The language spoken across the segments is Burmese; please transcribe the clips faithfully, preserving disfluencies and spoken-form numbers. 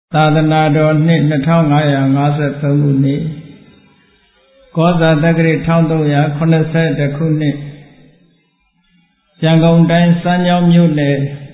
သာသနာတော်နှစ်နှစ်ထောင်ငါးရာငါးဆယ်သုံးခုနှစ်ကောဇာတက္ကရာတစ်ထောင်သုံးရာခုနှစ်ဆယ်တစ်ခုနှစ်ရန်ကုန်တိုင်းစမ်းချောင်းမြို့နယ်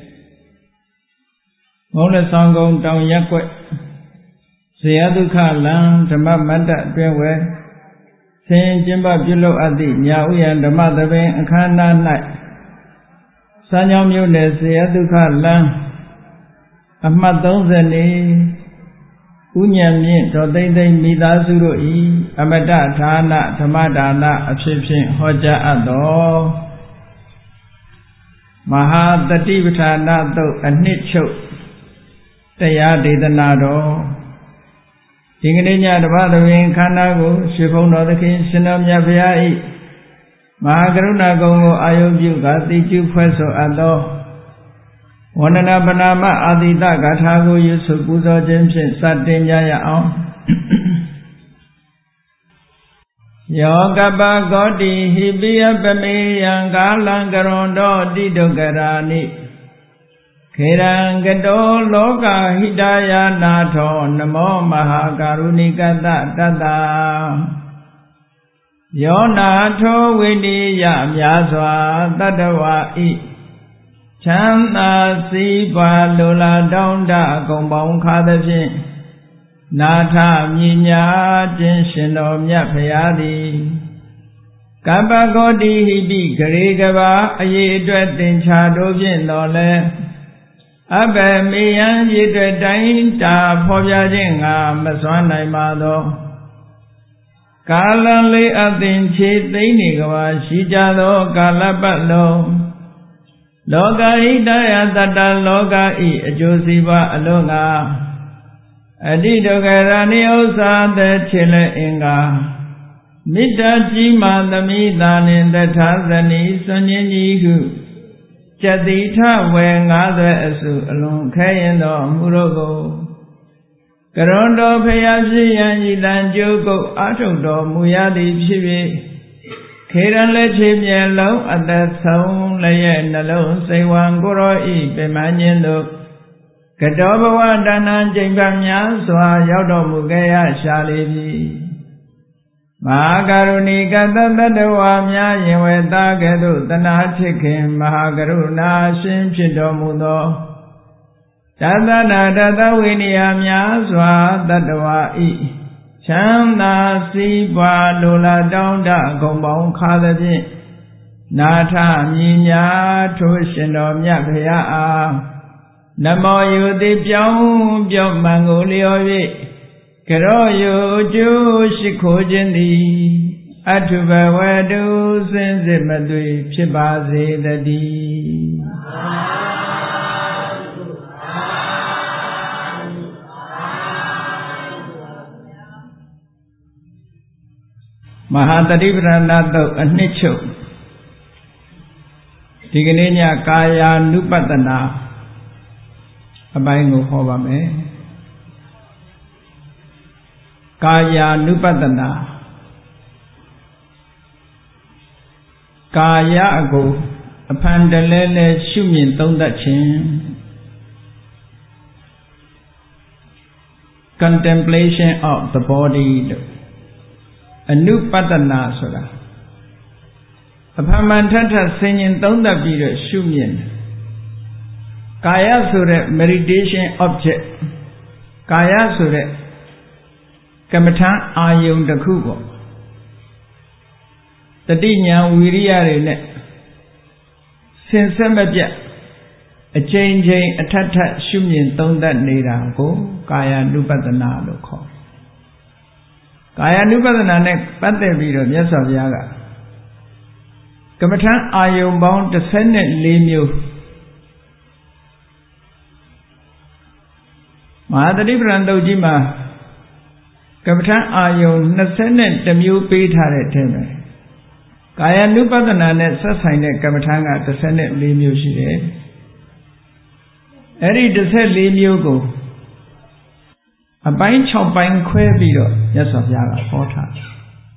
မုံလက်ဆောင်ကုန်းတောင်ရက်ကွက်ဇေယသုခလံဓမ္မမတ္တအတွင်းဝယ်ဆင်ကျင်းပပြုလုပ်အပ်သည့်ညာဥယျာဉ်ဓမ္မသဘင်အခမ်းအနား၌စမ်းချောင်းမြို့နယ်ဇေယသုခလံအမှတ်သုံးဆယ်နေဥညံမြင့်တော်သိမ့်သိမ့်မိသားစုတို့၏အမတဌာနဓမ္မဒါနအဖြစ်ဖြင့်ဟောကြားအပ်သောမဟာတတိပဋ္ဌာနသုတ်အနှစ်ချုပ်တရားဒေသနာတော်ဒီကနေ့ညဓမ္မသဘင်ခန္ဓာကိုရွှေဘုံတော်သခင်ရှင်တော်မြတ်ဘုရား၏မဟာကရုဏာကုံကိုအာယုပြုကာတိကျုဖွဲ့ဆိုအပ်သောဝန္ဒနာပနာမအာတိတဂါထာကိုရွတ်ဆိုပူဇော်ခြင်းဖြင့်စတင်ကြရအောင်ယောကပဂောတိဟိပိယပမေယံကာလံကရွန်တောတိဒုက္ခရာနိခေရံကတောလောကဟိတယာနာထောနမောမဟာကာရုဏိကတတတ္တယောနာထောဝိနိယများစွာတတ္တဝါဤချမ်းသာစီးပွားလိုလားတောင်းတအကုန်ပေါင်းခါသဖြင့်နာထမြညာခြင်းရှင်တော်မြတ်ဖရာသည်ကပ္ပဂောတိဟိတိဂရေကဘာအရေးအတွက်သင်္ချာတို့ဖြင့်တော်လဲအဘယ်မေယံရည်အတွက်တိုင်းတာဖော်ပြခြင်းငါမစွမ်းနိုင်ပါသောကာလလေးအသင်ခြေသိမ့်နေကဘာရှိကြသောကာလပတ်လုံးလောကဟိတယတတ္တလောကဤအကျိုးစီးပွားအလုံးငါအတိဒုက္ခရာနိဥ္စာတဲ့ခြေလက်အင်္ဂါမေတ္တာကြီးမာသမိသာနှင့်တထာဇနီစွန်ញင်းကြီးဟုကျတိထဝေငါးသွဲအစုအလွန်ခဲရင်သောအမှုတို့ကိုကရွန်တော်ဖျားဖြစ်ရန်ဤတန်ကြိုးကုတ်အာထုတ်တော်မူရသည်ဖြစ်၍ခေရန်လက်ချေမြဲလုံးအသက်ဆုံးလည်းရဲ့နှလုံးစိတ်ဝံကိုရောဤပြမန်းခြင်းတို့ကတောဘဝတဏ္ဍကျိန်ပတ်များစွာရောက်တော်မူခဲ့ရရှာလေပြီမဟာကရုဏီကတတ္တဝါများရင်ဝေသားကဲ့သို့တနာချစ်ခင်မဟာကရုဏာရှင်ဖြစ်တော်မူသောတသနာတသဝိနည်းများစွာတတ္တဝါဤချမ်းသာစီးပွားလိုလားတောင်းတအကုန်ပေါင်းခါသဖြင့်နာထမြညာထိုးရှင်တော်မြတ်ဖရာအားနမောယုတိပြောင်းပြောင်းမှန်ကိုလျော်၍ကရောယုကျိုးရှိခိုးခြင်းသည်အထုဘဝတုစင်စစ်မသွေဖြစ်ပါစေတည်းမဟာတတိပဋ္ဌာနသုတ်အနှစ်ချုပ်ဒီကနေ့ညကာယာနုပတ္တနာအပိုင်းကိုဟောပါမယ်ကာယာနုပတ္တနာကာယအကိုအဖန်တလဲလဲရှုမြင်သုံးသပ်ခြင်း contemplation of the body လို့အနုပတ္တနာဆိုတာအဖန်မှန်ထထဆင်ញင်သုံးသပ်ပြီးတော့ရှုမြင်ကာယဆိုတဲ့ meditation object ကာယဆိုတဲ့ကမ္မထအာယုံတစ်ခုပေါ့တတိညာဝီရိယတွေနဲ့ဆင်ဆက်မပြတ်အချိန်ချင်းအထက်ထက်ရှုမြင်သုံးသပ်နေတာကိုကာယ ानु ပတ္တနာလို့ခေါ်ကာယ ानु ပတ္တနာနဲ့ပတ်သက်ပြီးတော့မြတ်စွာဘုရားကကမ္မထအာယုံပေါင်းတစ်ဆယ်လေးမျိုးမဟာတတိပဋ္ဌာန်သုတ်ကြီးမှာကမ္မထအာယုံနှစ်ဆယ်တစ်မျိုးပေးထားတဲ့အထက်ပဲကာယ ानु ပတ္တနာနဲ့ဆက်ဆိုင်တဲ့ကမ္မထကတစ်ဆယ်လေးမျိုးရှိတယ်အဲ့ဒီတစ်ဆယ်လေးမျိုးကိုအပိုင်း၆ပိုင်းခွဲပြီးတော့မြတ်စွာဘုရားကဟောထားတယ်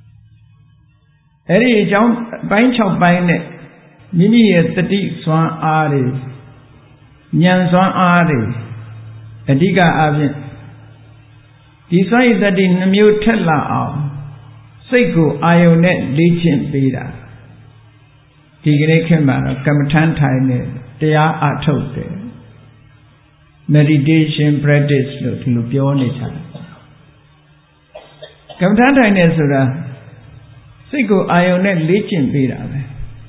အဲ့ဒီအကြောင်းအပိုင်း၆ပိုင်းနဲ့မိမိရဲ့တတိစွမ်းအားတွေဉာဏ်စွမ်းအားတွေအဓိကအားဖြင့်ဒီစွမ်းရည်တတ္တိနှမျိုးထက်လာအောင်စိတ်ကိုအာယုန်နဲ့လေ့ကျင့်ပေးတာဒီကနေ့ခေတ်မှာတော့ကမ္မထမ်းထိုင်နေတရားအထုတ်တယ် meditation practice လို့ဒီလိုပြောနေကြတယ်ကမ္မထမ်းထိုင်နေဆိုတာစိတ်ကိုအာယုန်နဲ့လေ့ကျင့်ပေးတာပဲ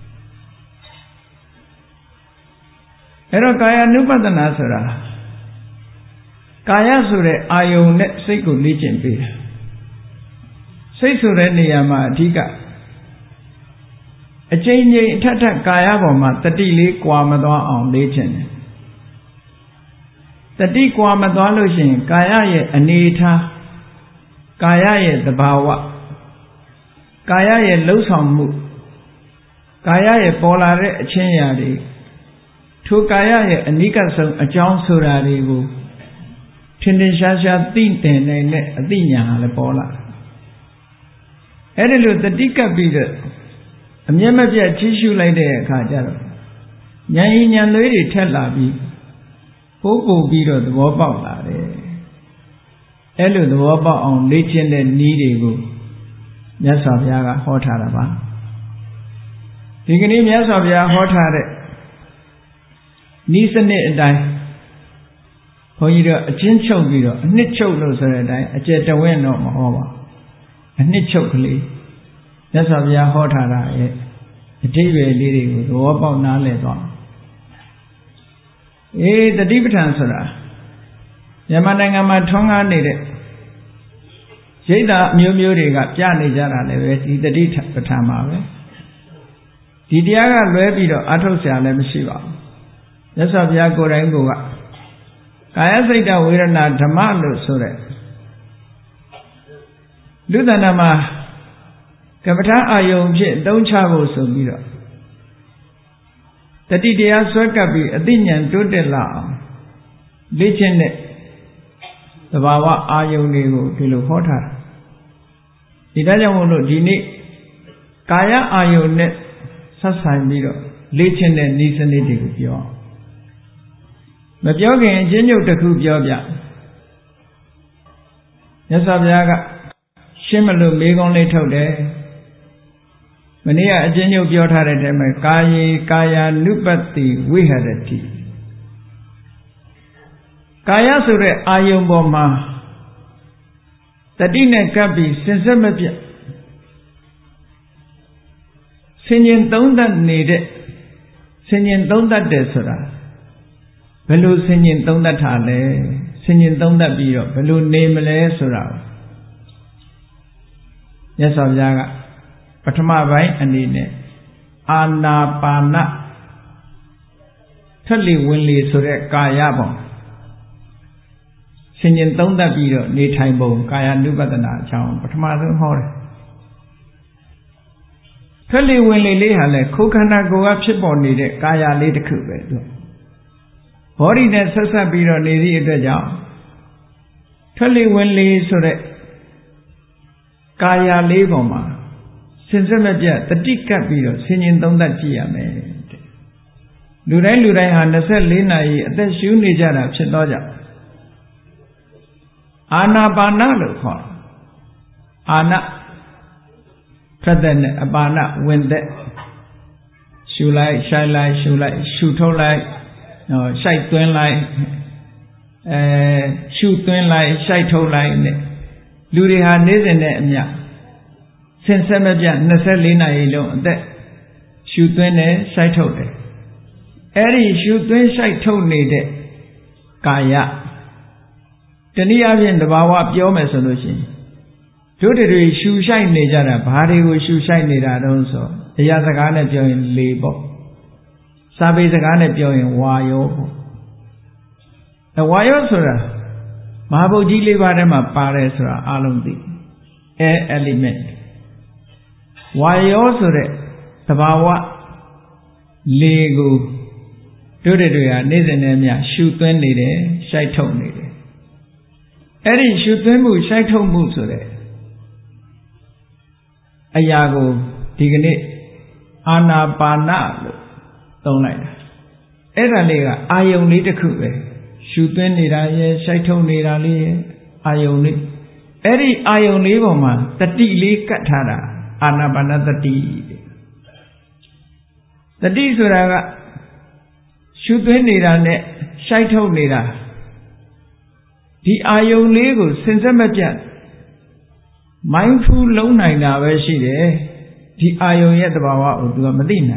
အဲ့တော့ကာယ ानु ပတ္တနာဆိုတာကာယဆိုတဲ့အာယုန်နဲ့စိတ်ကိုလေ့ကျင့်ပေးတာစိတ်ဆိုတဲ့နေရာမှာအဓိကအကျဉ်းချင်းအထက်ထက်ကာယပေါ်မှာတတိလေးကွာမသွားအောင်လေ့ကျင့်တယ်တတိကွာမသွားလို့ရှိရင်ကာယရဲ့အနေထားကာယရဲ့သဘာဝကာယရဲ့လှုပ်ဆောင်မှုကာယရဲ့ပေါ်လာတဲ့အချင်းရာတွေထိုကာယရဲ့အနိကဆုံးအကြောင်းဆိုတာတွေကိုထင်ထင်ရှားရှားသိတင်နိုင်တဲ့အသိဉာဏ်ဟာလည်းပေါ်လာအဲ့ဒီလိုတတိကပ်ပြီးတော့အမျက်မပြတ်ကြီးရှုလိုက်တဲ့အခါကျတော့ဉာဏ်ဉာဏ်လေးတွေထက်လာပြီးပိုးပို့ပြီးတော့သဘောပေါက်လာတယ်အဲ့လိုသဘောပေါက်အောင်လေ့ကျင့်တဲ့နည်းတွေကိုမြတ်စွာဘုရားကဟောထားတာပါဒီကနေ့မြတ်စွာဘုရားဟောထားတဲ့နည်းစနစ်အတိုင်းဘုန်းကြီးတို့အချင်းချုပ်ပြီးတော့အနှစ်ချုပ်လို့ဆိုတဲ့အတိုင်းအကျယ်တဝင့်တော့မဟောပါအနှစ်ချုပ်ကလေးမြတ်စွာဘုရားဟောထားတာရဲ့အဓိပ္ပာယ်လေးတွေကိုသဘောပေါက်နားလည်သွားအေးတတိပဋ္ဌာန်ဆိုတာမြန်မာနိုင်ငံမှာထွန်းကားနေတဲ့ရိတ်တာအမျိုးမျိုးတွေကပြနေကြတာလည်းပဲဒီတတိပဋ္ဌာန်မှာပဲဒီတရားကလွဲပြီးတော့အထုတ်ဆရာလည်းမရှိပါဘူးမြတ်စွာဘုရားကိုယ်တိုင်ကိုကကာယစိတ်တဝေဒနာဓမ္မလို့ဆိုတဲ့လူတဏ္ဍမှာကပ္ပဋ္ဌာန်းအာယုံဖြင့်သုံးချဖို့ဆိုပြီးတော့တတိတရားဆွဲကပ်ပြီးအသိဉာဏ်တိုးတက်လာအောင်လေ့ကျင့်တဲ့သဘာဝအာယုံတွေကိုဒီလိုဟောထားတာဒီဒါကြောင့်မို့လို့ဒီနေ့ကာယအာယုံနဲ့ဆက်ဆိုင်ပြီးတော့လေ့ကျင့်တဲ့နည်းစနစ်တွေကိုပြောအောင်မပြောခင်အချင်းချုပ်တစ်ခုပြောပြမြတ်စွာဘုရားကရှင်းမလို့မေးခွန်းလေးထုတ်တယ်မနေ့ကအချင်းချုပ်ပြောထားတဲ့အထဲမှာကာယေကာယ ानु ပတ္တိဝိဟရတိကာယဆိုတဲ့အာယုံပေါ်မှာတတိနဲ့ကပ်ပြီးစင်စစ်မပြတ်ဆင်ញင်သုံးသပ်နေတဲ့ဆင်ញင်သုံးသပ်တယ်ဆိုတာဘယ်လိုဆင်ញင်သုံးသပ်ထားလဲဆင်ញင်သုံးသပ်ပြီးတော့ဘယ်လိုနေမလဲဆိုတာမြတ်စွာဘုရားကပထမပိုင်းအနေနဲ့အာနာပါနထက်လေဝင်လေဆိုတဲ့ကာယပုံဆင်ញင်သုံးသပ်ပြီးတော့နေထိုင်ပုံကာယ ानु ပတ္တနာအကြောင်းပထမဆုံးဟောတယ်ထက်လေဝင်လေလေးဟာလဲခုခန္ဓာကိုယ်ကဖြစ်ပေါ်နေတဲ့ကာယလေးတစ်ခုပဲသူဘောဓိနဲ့ဆက်ဆက်ပြီးတော့နေသည့်အတွက်ကြောင့်ထွက်လေဝင်လေဆိုတဲ့ကာယလေးပေါ်မှာစင်စစ်မပြတ်တတိကပ်ပြီးတော့ဆင်ញင်သုံးသပ်ကြည့်ရမယ်တဲ့လူတိုင်းလူတိုင်းဟာ၂၄နာရီအသက်ရှူနေကြတာဖြစ်တော့ကြောင့်အာနာပါနလို့ခေါ်အာနထွက်တဲ့နဲ့အပါနဝင်တဲ့ရှူလိုက်ရှိုက်လိုက်ရှူလိုက်ရှူထုတ်လိုက်နော်ရှိုက်သွင်းလိုက်အဲရှုသွင်းလိုက်ရှိုက်ထုတ်လိုက်နဲ့လူတွေဟာနေ့စဉ်နဲ့အမျှဆင်ဆက်မပြတ်၂၄နာရီလုံးအသက်ရှုသွင်းတယ်ရှိုက်ထုတ်တယ်အဲ့ဒီရှုသွင်းရှိုက်ထုတ်နေတဲ့ကာယတနည်းအားဖြင့်တဘာဝပြောမယ်ဆိုလို့ရှိရင်တို့တွေရှုရှိုက်နေကြတာဘာတွေကိုရှုရှိုက်နေတာတုံးဆိုအရာစကားနဲ့ပြောရင်လေပေါ့စာပေစကားနဲ့ပြောရင်ဝါယောပေါ့အဝါယောဆိုတာမဟာဗုဒ္ဓကြီးလေးပါးထဲမှာပါတယ်ဆိုတာအားလုံးသိအဲ element ဝါယောဆိုတဲ့သဘာဝလေကိုတို့တွေဟာနေ့စဉ်နဲ့မျှရှုသွင်းနေတယ်ရှိုက်ထုတ်နေတယ်အဲ့ဒီရှုသွင်းမှုရှိုက်ထုတ်မှုဆိုတဲ့အရာကိုဒီကနေ့အာနာပါနလို့သုံးလိုက်တာအဲ့ဒါလေးကအာယုံလေးတစ်ခုပဲရှုသွင်းနေတာရဲ့ရှိုက်ထုတ်နေတာလေးရဲ့အာယုံလေး Eri ayong levo ma tati le kathara anapana tati. Tati suraga shudwe nira ne shaitho nira. Di ayong lego sensamajan mindful long naina veshide. Di ayong yet bawa utua madina.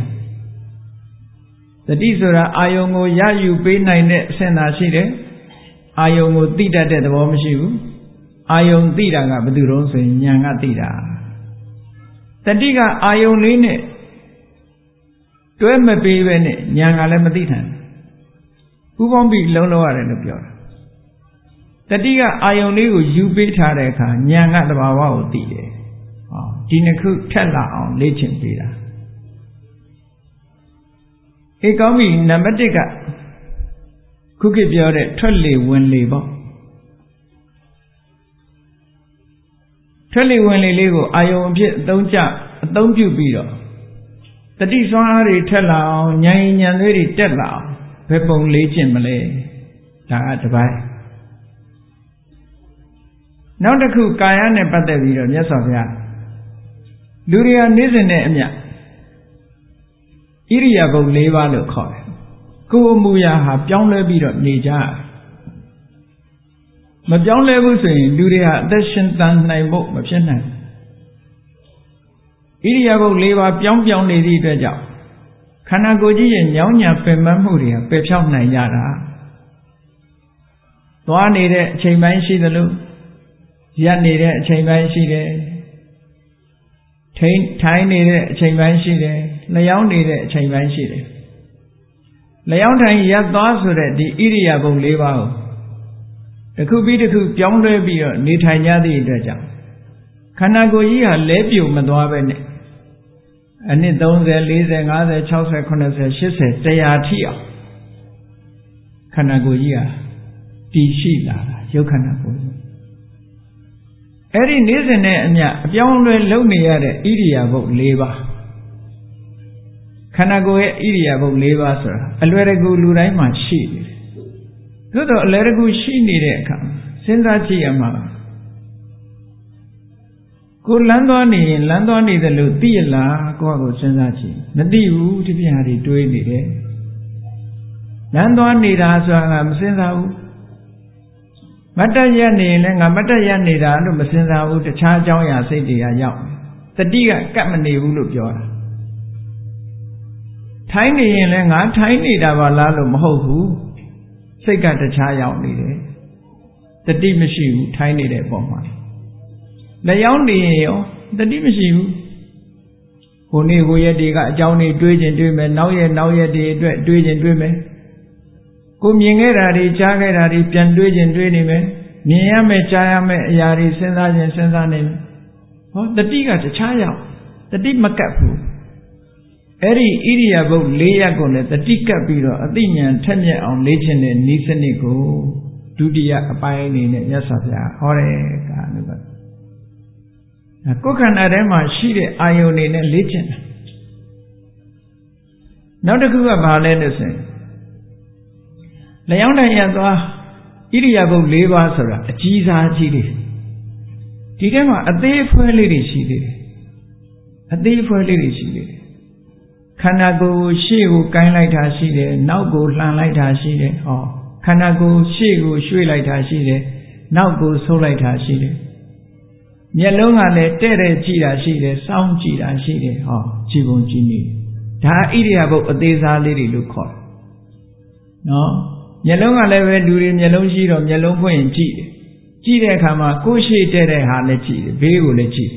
Tati sura ayong o ya yu pe naine sena shide. Ayong o tida de bom shiu. Ayong tida nga bedurong se nyanga tida. Tadi ka ayong line tuwe mabiwe ne nyanga le matitan. Upang bi long lo are lo pyo. Tadi ka ayong li ko yu pe tha de kha nyanga tabawa ko ti de. Oh, di nakhu thet la aung le chin pi da. E kaung bi number one ka khu kit pyo de thwat le win le po. Thwat le win le le ko ayong a phit athong cha athong pyu pi do tati swang a ri thwat la aung nyan nyan thwe ri tet la aung bhe pung le chin ma le da ka tabai. Now takhu kaya ne pattat pi do Myat Swa Bhuya lu ri ha ne sin ne a mya Iriya bau four pa lo khaw de. Ko a mu ya ha pyaung lwe pi do ne ja ya. Ma pyaung lwe bu so yin lu ri ha athat shin than nain phot ma phit nain. Iriya bau four pa pyaung pyaung ne thi atwat jaung khana ko ji ye nyaung nya pin mat mu ri ha pe phyauk nain ja da. Twa ne de a chain bain shi thalo yat ne de a chain bain shi de. Tain thai ne de a chain bain shi de. Layaung ne de a chain bain shi de. Layaung thai yat twa so de di iriya bau four pa ko takhu pi takhu pyaung lwe pi do ne thai nya thi atwat jaung khana ko ji ha le pyo ma twa be ne anit thirty, forty, fifty, sixty, seventy, one hundred thi aung khana ko ji ha ti shi la da yuk khana ko. Eri ne sin ne a mya a pyaung lwe lou ne ya de iriya bau four pa. Khana ko ye iriya bau four pa soda a lwe de ku lu dai ma shi ne de. Though though a lwe de ku shi ne de akha sin sa chi ya ma ko lan twa ne yin lan twa ne thalo ti ya la ko ha ko sin sa chi ma ti bu ti phit ha ri twei ne de. Lan twa ne da soda nga ma sin sa bu. Matat yat ne yin le nga matat yat ne da lo ma sin sa bu tacha a chaung ya sait de ya yauk. Tati ka kat ma ne bu lo pyo da. Thai ne yin le nga thai ne da ba la lo ma hout bu. Sait ka tacha yauk ne de. Tati ma shi bu thai ne de paw ma. Layaung ne yin yo tati ma shi bu. Ho ne ho yat de ka a chaung ne twei chin twei me nauk yat nauk yat de atwat twei chin twei me. Ko myin khae da ri cha khae da ri pyan twei chin twei ne me. Myin ya me cha ya me a ya ri sin sa chin sin sa ne me. Ho tati ka tacha yauk. Tati ma kat phu. Eri iriya bau four yat ko le tati kat pi do a ti nyan that myat aung le chin de ni sanit ko dutiya a pai ane ne Myat Swa Bhuya haw de ka anu ba. Ko khana de ma shi de ayong ne ne le chin da. Nauk takhu ka ba le lo so yin layaung thai yat twa iriya bau four pa soda a ji sa ji de. Di the ma a the phwe le de shi de. A the phwe le de shi de. Khana ko shi ko kain lai tha shi de nauk ko hlan lai tha shi de. Ho khana ko shi ko shwei lai tha shi de nauk ko sout lai tha shi de. Myat long ka le te de ji da shi de saung ji da shi de. Ho ji bung ji ne. Da iriya bau a the sa le de lo khaw. No myat long ka le be lu ri myat long shi do myat long phwet yin ji de. Ji de kha ma ko shi te de ha le ji de be ko le ji.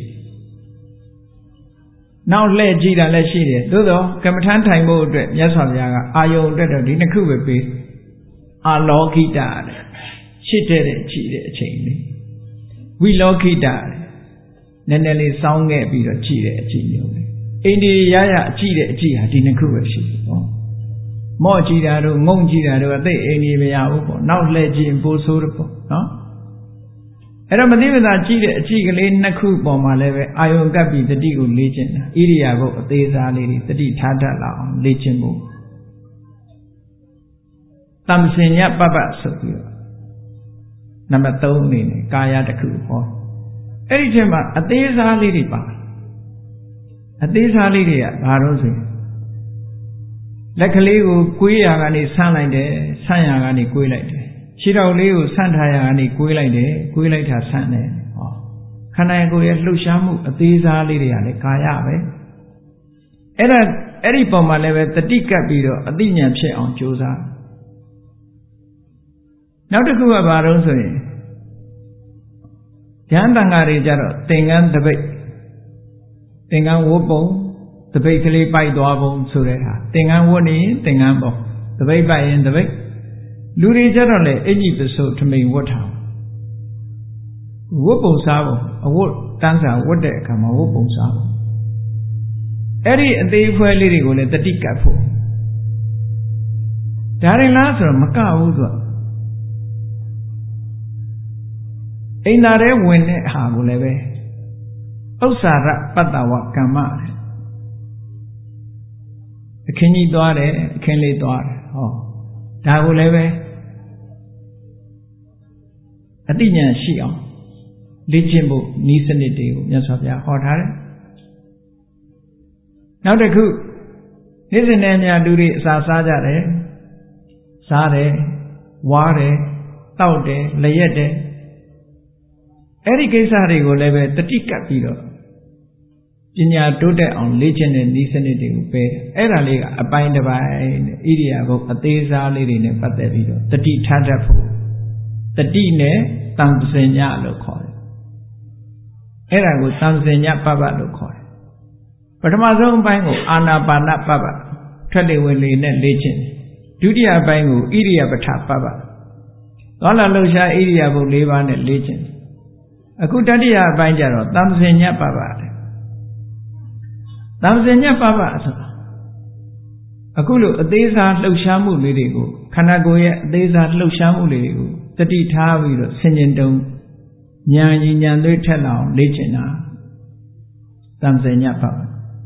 Now le ji da le shi de. Though though kamathan thai phot atwat Myat Swa Bhuya ka ayong atwat do di nakhu be pe. Alokita de. Shit de de ji de a chain ne. Vilokita de. Ne ne le saung khae pi do ji de a ji myaw ne. Ain de ya ya ji de a ji ha di nakhu be shi de po. Mo ji da do ngong ji da do a thai ain de ma ya bu po. Now le ji yin po so de po. No? အဲ့တော့မသိမသာကြည့်တဲ့အကြည့်ကလေးနှစ်ခုပေါ်မှာလည်းပဲအာယုံကပ်ပြီးတတိကိုလေ့ကျင့်တာဣရိယာပုတ်အသေးစားလေးတွေတတိထားတတ်လာအောင်လေ့ကျင့်ဖို့တမ္ပစင်ညပပဆိုပြီးတော့နံပါတ် threeအနေနဲ့ကာယတစ်ခုဟောအဲ့ဒီထဲမှာအသေးစားလေးတွေပါအသေးစားလေးတွေကဘာလို့ဆိုလက်ကလေးကိုကွေးရာကနေဆန့်လိုက်တယ်ဆန့်ရာကနေကွေးလိုက်တယ်ခြေထောက်လေးကိုဆန့်ထားရာကနေကွေးလိုက်တယ်ကွေးလိုက်တာဆန့်တယ်ဟောခန္ဓာကိုယ်ရဲ့လှုပ်ရှားမှုအသေးစားလေးတွေကလည်းကာယပဲအဲ့ဒါအဲ့ဒီပုံမှာလည်းပဲတတိကပ်ပြီးတော့အသိဉာဏ်ဖြစ်အောင်ကြိုးစားနောက်တစ်ခုကဘာလို့ဆိုရင်ဉာဏ်တန်ဃာတွေကြတော့သင်္ကန်းတပိတ်သင်္ကန်းဝတ်ပုံတပိတ်ကလေးပိုက်သွားပုံဆိုတဲ့ဟာသင်္ကန်းဝတ်နေရင်သင်္ကန်းပုံတပိတ်ပိုက်ရင်တပိတ်လူတွေကြတော့လေအကျိပစုထမိန်ဝတ်ထားဝတ်ပုံစားပုံအဝတ်တန်းစာဝတ်တဲ့အခါမှာဝတ်ပုံစားပုံအဲ့ဒီအသေးဖွဲလေးတွေကိုလည်းတတိကပ်ဖို့ဒါရင်လားဆိုတော့မကဘူးဆိုတော့အိမ်သာထဲဝင်တဲ့ဟာကိုလည်းပဲဥစ္စာရပတ္တဝကမ္မအခင်းကြီးသွားတယ်အခင်းလေးသွားတယ်ဟောဒါကိုလည်းပဲအတိညာရှိအောင်လေ့ကျင့်ဖို့ဤစနစ်တွေကိုမြတ်စွာဘုရားဟောထားတယ်နောက်တစ်ခုနေ့စဉ်နဲ့အမျှလူတွေအစာစားကြတယ်စားတယ်ဝါတယ်တောက်တယ်လျက်တယ်အဲ့ဒီကိစ္စတွေကိုလည်းပဲတတိကပ်ပြီးတော့ပညာတိုးတက်အောင်လေ့ကျင့်တဲ့ဤစနစ်တွေကိုပဲအဲ့ဒါလေးကအပိုင်းတစ်ပိုင်းဣရိယာပုအသေးစားလေးတွေနဲ့ပတ်သက်ပြီးတော့တတိထားတတ်ဖို့တတိနဲ့တံပစညလို့ခေါ်တယ်အဲ့ဒါကိုတံပစညပပလို့ခေါ်တယ်ပထမဆုံးအပိုင်းကိုအာနာပါနပပထွက်လေဝင်လေနဲ့လေ့ကျင့်ဒုတိယအပိုင်းကိုဣရိယာပထပပသောလာလှုပ်ရှားဣရိယာပု၄ပါးနဲ့လေ့ကျင့်အခုတတိယအပိုင်းကျတော့တံပစညပပတယ်တံပစညပပဆိုတာအခုလိုအသေးစားလှုပ်ရှားမှုလေးတွေကိုခန္ဓာကိုယ်ရဲ့အသေးစားလှုပ်ရှားမှုလေးတွေကိုတတိထားပြီးတော့ဆင်ញင်တုံဉာဏ်ကြီးဉာဏ်သွေးထက်လာအောင်လေ့ကျင့်တာတံပစညပပ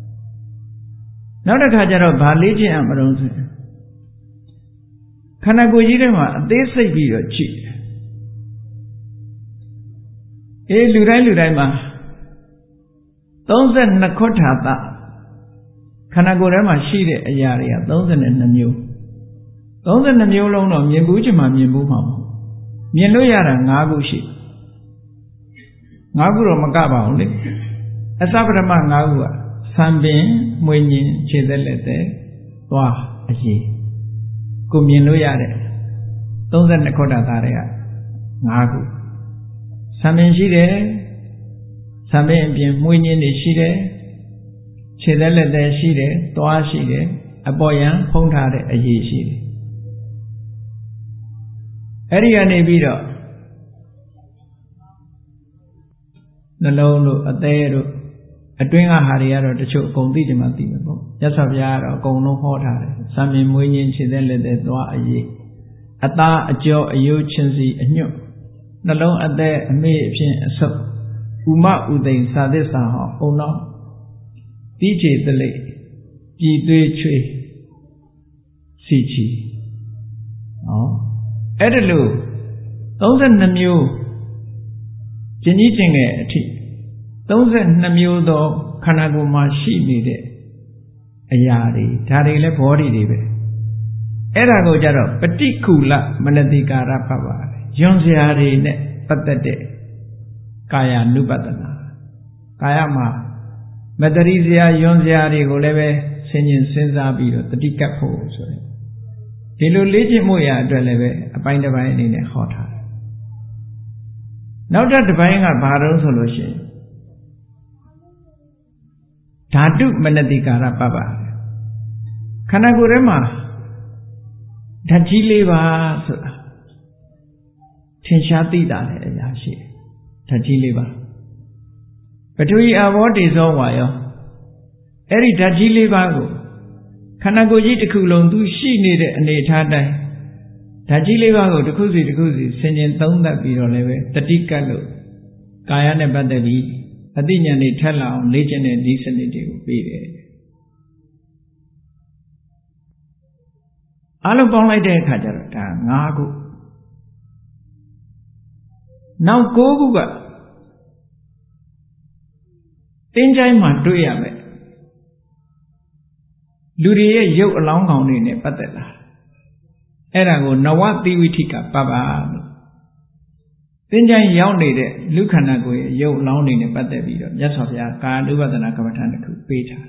နောက်တစ်ခါကျတော့ဗာလေ့ကျင့်အောင်မလို့ဆိုရင်ခန္ဓာကိုယ်ကြီးထဲမှာအသေးစိတ်ပြီးတော့ကြည့်အေးလူတိုင်းလူတိုင်းမှာသုံးဆယ့်နှစ်ခွဋ္ဌာသခန္ဓာကိုယ်ထဲမှာရှိတဲ့အရာတွေကသုံးဆယ့်နှစ်မျိုးသုံးဆယ့်နှစ်မျိုးလုံးတော့မြင်ဘူးချင်မှမြင်ဘူးမှာမဟုတ်မြင်လို့ရတာ၅ခုရှိ၅ခုတော့မကပါဘူးလေအစပထမ၅ခုကသံပင်မွေညင်ခြေသက်လက်သက်သွားအရေးကိုမြင်လို့ရတဲ့သုံးဆယ့်နှစ်ခွဋ္ဌာသတွေက၅ခုသံပင်ရှိတယ်သံပင်အပြင်မွေညင်တွေရှိတယ်ခြေသက်လက်သက်ရှိတယ်သွားရှိတယ်အပေါ်ယံဖုံးထားတဲ့အရေးရှိတယ်အဲ့ဒီကနေပြီးတော့နှလုံးတို့အသေးတို့အတွင်းကဟာတွေကတော့တချို့အကုန်သိတယ်မှသိမယ်ပေါ့မြတ်စွာဘုရားကတော့အကုန်လုံးဟောထားတယ်သံပင်မွေညင်ခြေသက်လက်သက်သွားအရေးအသားအကျော်အယိုးချင်းစီအညွတ်နှလုံးအသက်အမေ့အဖြစ်အဆုပ်ဥမဥသိမ်သာသစ္စာဟောအုံနောက်တိချေတလိပြည်သွေးချွေစီချီဟောအဲ့ဒါလို့သုံးဆယ့်နှစ်မျိုးကျင်ကြီးကျင်ငယ်အထိသုံးဆယ့်နှစ်မျိုးသောခန္ဓာကိုယ်မှာရှိနေတဲ့အရာတွေဒါတွေလည်းဘောဓိတွေပဲအဲ့ဒါကိုကြတော့ပฏิကူလမနတိကာရပပယွန်စရာတွေနဲ့ပတ်သက်တဲ့ကာယ ानु ပတနာကာယမှာမတရိစရာယွန်စရာတွေကိုလည်းပဲဆင်ញင်စဉ်းစားပြီးတော့တတိကပ်ဖို့ဆိုရင်ဒီလိုလေ့ကျင့်မှုရာအတွက်လည်းပဲအပိုင်းတစ်ပိုင်းအနေနဲ့ဟောထားတယ်နောက်တစ်ပိုင်းကဘာလို့ဆိုလို့ရှိရင်ဓာတုမနတိကာရပပခန္ဓာကိုယ်ထဲမှာဓာတ်ကြီးလေးပါဆိုတာထင်ရှားသိတာတဲ့အရာရှိဓာတ်ကြီးလေးပါပထဝီအဘောတေဇောဝါယောအဲ့ဒီဓာတ်ကြီးလေးပါကိုခန္ဓာကိုယ်ကြီးတစ်ခုလုံးသူရှိနေတဲ့အနေအထားတိုင်းဓာတ်ကြီးလေးပါကိုတစ်ခုစီတစ်ခုစီဆင်ခြင်သုံးသပ်ပြီးတော့လည်းပဲတတိကတ်လို့ကာယနဲ့ပတ်သက်ပြီးအသိဉာဏ်တွေထက်လာအောင်လေ့ကျင့်တဲ့ဒီစနစ်တွေကိုပြီးတယ်အားလုံးပေါင်းလိုက်တဲ့အခါကျတော့ဒါ၅ခုနောက်၉ခုကတင်းချိုင်းမှာတွေ့ရမယ်လူတွေရဲ့ရုပ်အလောင်းကောင်တွေနဲ့ပတ်သက်လာအဲ့ဒါကိုနဝတိဝိထိကပပလို့တင်းချိုင်းရောက်နေတဲ့လူခန္ဓာကိုယ်ရဲ့ရုပ်အလောင်းတွေနဲ့ပတ်သက်ပြီးတော့မြတ်စွာဘုရားကာယ ानु ပဒနာကမ္မထာတစ်ခုပေးထား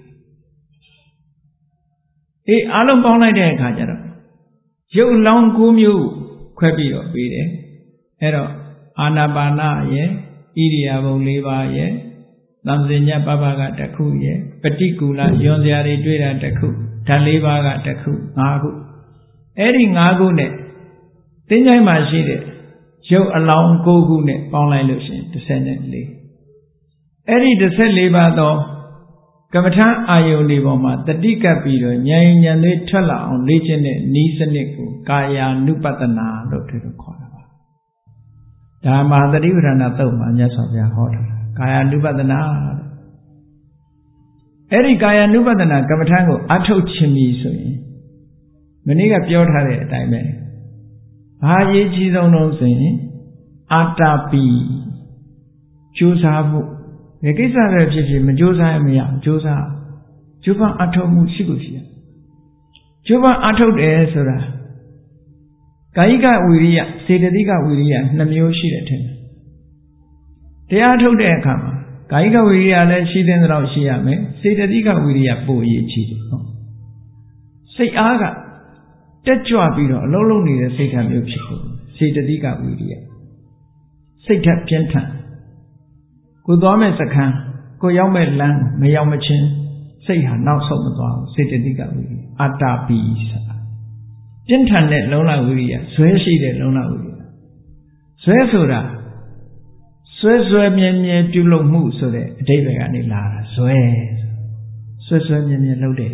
အေးအားလုံးပေါင်းလိုက်တဲ့အခါကျတော့ရုပ်အလောင်း၉မျိုးခွဲပြီးတော့ပေးတယ်အဲ့တော့အာနာပါနရဲ့ဣရိယာပု၄ပါးရဲ့သံစင်ညပပကတစ်ခုရဲ့ပฏิကူလယွန်စရာတွေတွေ့တာတစ်ခုဓာတ်၄ပါးကတစ်ခု၅ခုအဲ့ဒီ၅ခုနဲ့တင်းချိုင်းမှာရှိတဲ့ရုပ်အလောင်း၉ခုနဲ့ပေါင်းလိုက်လို့ရှိရင်၁၄အဲ့ဒီ၁၄ပါးသောကမ္မထာအာယုန်ဒီပေါ်မှာတတိကပ်ပြီးတော့ဉာဏ်ဉာဏ်လေးထွက်လာအောင်လေ့ကျင့်တဲ့ဤစနစ်ကိုကာယ ानु ပဒနာလို့ထည့်လို့ခေါ်တာပါဒါမဟာသတိပဋ္ဌာန်သုတ်မှာမြတ်စွာဘုရားဟောတာကာယ ानु ပဒနာအဲ့ဒီကာယ ानु ပဒနာကမ္မထာကိုအထုတ်ခြင်းပြီဆိုရင်မနေ့ကပြောထားတဲ့အတိုင်းပဲဘာအရေးကြီးဆုံးလို့ဆိုရင်အာတာပိကြိုးစားဖို့ဒီကိစ္စပဲဖြစ်ဖြစ်မကြိုးစားရမရကြိုးစားကြိုးပမ်းအထောက်မှုရှိလို့ရှိရကြိုးပမ်းအထောက်တယ်ဆိုတာကာယိကဝိရိယစေတသိကဝိရိယနှစ်မျိုးရှိတယ်ထင်တယ်တရားထုတ်တဲ့အခါမှာကာယိကဝိရိယလည်းရှိတဲ့လောက်ရှိရမယ်စေတသိကဝိရိယပို့ရည်ရှိတယ်ဟုတ်စိတ်အားကတက်ကြွပြီးတော့အလုံးလုံးနေတဲ့စိတ်ဓာတ်မျိုးဖြစ်ဖို့စေတသိကဝိရိယစိတ်ဓာတ်ပြင်းထန်ကိုသွားမဲ့စခန်းကိုရောက်မဲ့လမ်းမရောက်မချင်းစိတ်ဟာနောက်ဆုံးမသွားဘူးစေတသိကဝိရိယအတ္တပိဆိုတာပြင်းထန်တဲ့လုံလဝိရိယဇွဲရှိတဲ့လုံလဝိရိယဇွဲဆိုတာဆွဲဆွဲမြဲမြဲပြုလုပ်မှုဆိုတဲ့အဓိပ္ပာယ်ကနေလာတာဇွဲဆွဲဆွဲမြဲမြဲလုပ်တယ်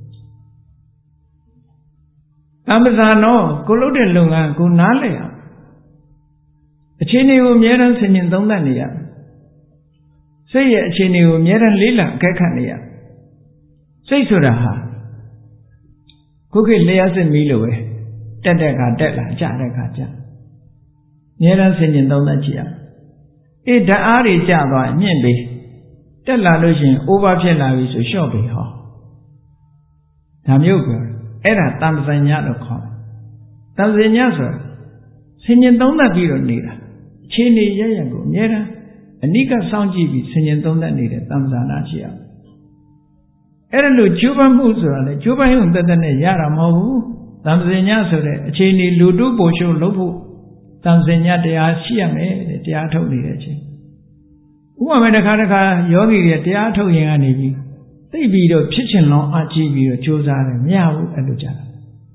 အမဇာနောကိုလုပ်တဲ့လုပ်ငန်းကိုနားလည်အောင်အခြေအနေကိုအများအားဆင်ခြင်သုံးသပ်နေရစိတ်ရဲ့အခြေအနေကိုအများအားလေးလံအကဲခတ်နေရစိတ်ဆိုတာဟာခုခေတ်လျှက်စစ်မီးလိုပဲတက်တဲ့အခါတက်လာကြတဲ့အခါကြအများအားဆင်ခြင်သုံးသပ်ကြည့်ရအေးဓာတ်အားတွေကျသွားမြင့်ပြီတက်လာလို့ရှိရင် over ဖြစ်လာပြီဆိုလျှော့ပြီဟောဒါမျိုးပြောအဲ့ဒါတမ္ပဇညလို့ခေါ်တယ်တမ္ပဇညဆိုတာဆင်ញင်သုံးသပ်ပြီးတော့နေတာအခြေအနေရရကိုအများအားအနိကစောင့်ကြည့်ပြီးဆင်ញင်သုံးသပ်နေတဲ့တမ္ပဇာနာရှိရအဲ့ဒါလို့ကျိုးပမ်းမှုဆိုတာလေကျိုးပမ်းရုံတက်တက်နဲ့ရတာမဟုတ်ဘူးတမ္ပဇညဆိုတဲ့အခြေအနေလူတုပို့ရှုလုပ်ဖို့တမ္ပဇညတရားရှိရမယ်တဲ့တရားထုတ်နေတဲ့အချိန်ဥပမာတစ်ခါတစ်ခါယောဂီတွေတရားထုတ်ရင်ကနေပြီးသိပြီးတော့ဖြစ်ချင်လောအကြည့်ပြီးတော့ကြိုးစားတယ်မရဘူးအဲ့လိုကြတာ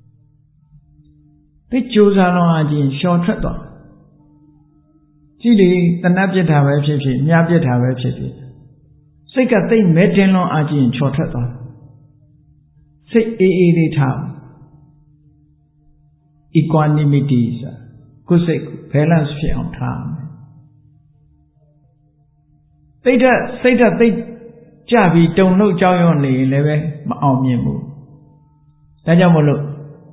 သိကြိုးစားလောအကြည့်ရှော်ထွက်သွားကြည့်လေတဏှတ်ပြစ်တာပဲဖြစ်ဖြစ်မြားပြစ်တာပဲဖြစ်ဖြစ်စိတ်ကသိမဲတင်လောအကြည့်ချော်ထွက်သွားစိတ်အေးအေးလေးထား equanimity ဆိုကိုယ်စိတ် balance ဖြစ်အောင်ထားမယ်စိတ်ဓာတ်စိတ်ဓာတ်သိကြပြီးတုံလို့ကြောက်ရွံ့နေရင်လည်းပဲမအောင်မြင်ဘူးဒါကြောင့်မလို့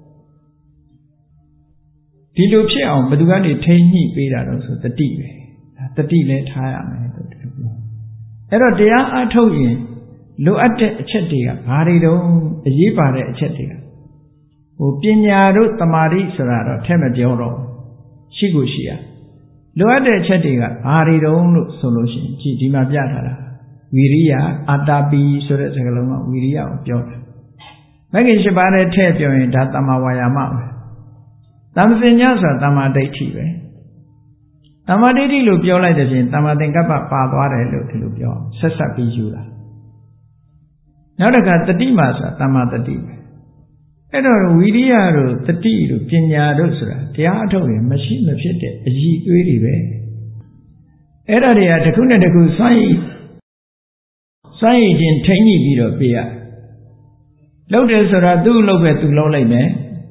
ဒီလိုဖြစ်အောင်ဘယ်သူကနေထိန်းညှိပေးတာတော့ဆိုတတိပဲတတိလည်းထားရမယ်လို့ပြောအဲ့တော့တရားအထုတ်ရင်လိုအပ်တဲ့အချက်တွေကဘာတွေတုံးအရေးပါတဲ့အချက်တွေကဟိုပညာတို့တမာတိဆိုတာတော့ထဲမပြောတော့ရှိကိုရှိရလိုအပ်တဲ့အချက်တွေကဘာတွေတုံးလို့ဆိုလို့ရှိရင်ကြည့်ဒီမှာပြထားတာဝီရိယအာတာပိဆိုတဲ့စကားလုံးကဝီရိယကိုပြောတယ်။မဂ္ဂင်၈ပါးနဲ့ထည့်ပြောရင်ဒါသမ္မာဝါယာမပဲ။သမ္ပဇညဆိုတာသမ္မာဒိဋ္ဌိပဲ။သမ္မာဒိဋ္ဌိလို့ပြောလိုက်တဲ့ဖြင့်သမ္မာသင်္ကပ္ပပါသွားတယ်လို့ဒီလိုပြောဆက်ဆက်ပြီးယူတာ။နောက်တစ်ခါတတိမာဆိုတာသမ္မာတတိပဲ။အဲ့တော့ဝီရိယတို့တတိတို့ပညာတို့ဆိုတာတရားအထုတ်ရင်မရှိမဖြစ်တဲ့အရည်အသွေးတွေပဲ။အဲ့ဒါတွေကတစ်ခုနဲ့တစ်ခုစွန့်ရည်စွန့်ရည်ချင်းထိမ့်ညှိပြီးတော့ပြရလုပ်တယ်ဆိုတာသူ့လုပ်ပဲသူလုပ်လိုက်မယ်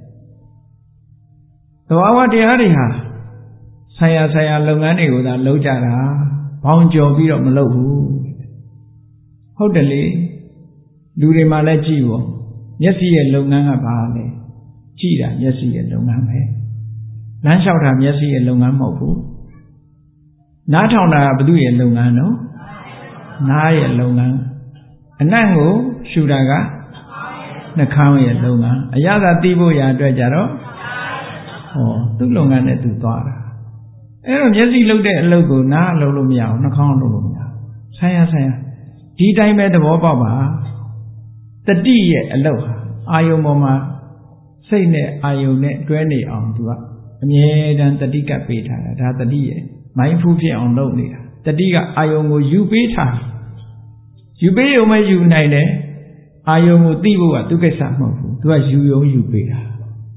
သဘာဝတရားတွေဟာဆရာဆရာလုပ်ငန်းတွေကိုသာလုပ်ကြတာဘောင်ကျော်ပြီးတော့မလုပ်ဘူးဟုတ်တယ်လေလူတွေမှလည်းကြည့်ပေါ့မျက်စိရဲ့လုပ်ငန်းကဘာလဲကြည့်တာမျက်စိရဲ့လုပ်ငန်းပဲလမ်းလျှောက်တာမျက်စိရဲ့လုပ်ငန်းမဟုတ်ဘူးနားထောင်တာကဘယ်သူရဲ့လုပ်ငန်းနော်နားရဲ့လုပ်ငန်းအနတ်ကိုရှုတာကနှာခေါင်းရဲ့လုပ်ငန်းအရသာသိဖို့ရအတွက်ကြတော့ဟောသူ့လုပ်ငန်းနဲ့သူသွားတာအဲ့တော့မျက်စိလှုပ်တဲ့အလုပ်ကိုနားလှုပ်လို့မရအောင်နှာခေါင်းလှုပ်လို့မရအောင်ဆိုင်ရဆိုင်ရဒီတိုင်းပဲသဘောပေါက်ပါတတိရဲ့အလုပ်ဟာအာယုံပေါ်မှာစိတ်နဲ့အာယုံနဲ့တွဲနေအောင်သူကအမြဲတမ်းတတိကပေးထားတာဒါတတိရဲ့ mindful ဖြစ်အောင်လုပ်နေတာတတိကအာယုံကိုယူပေးထားယူပေးရုံပဲယူနိုင်တယ်အာယုံကိုသိဖို့ကသူကိစ္စမဟုတ်ဘူးသူကယူယုံယူပေးတာ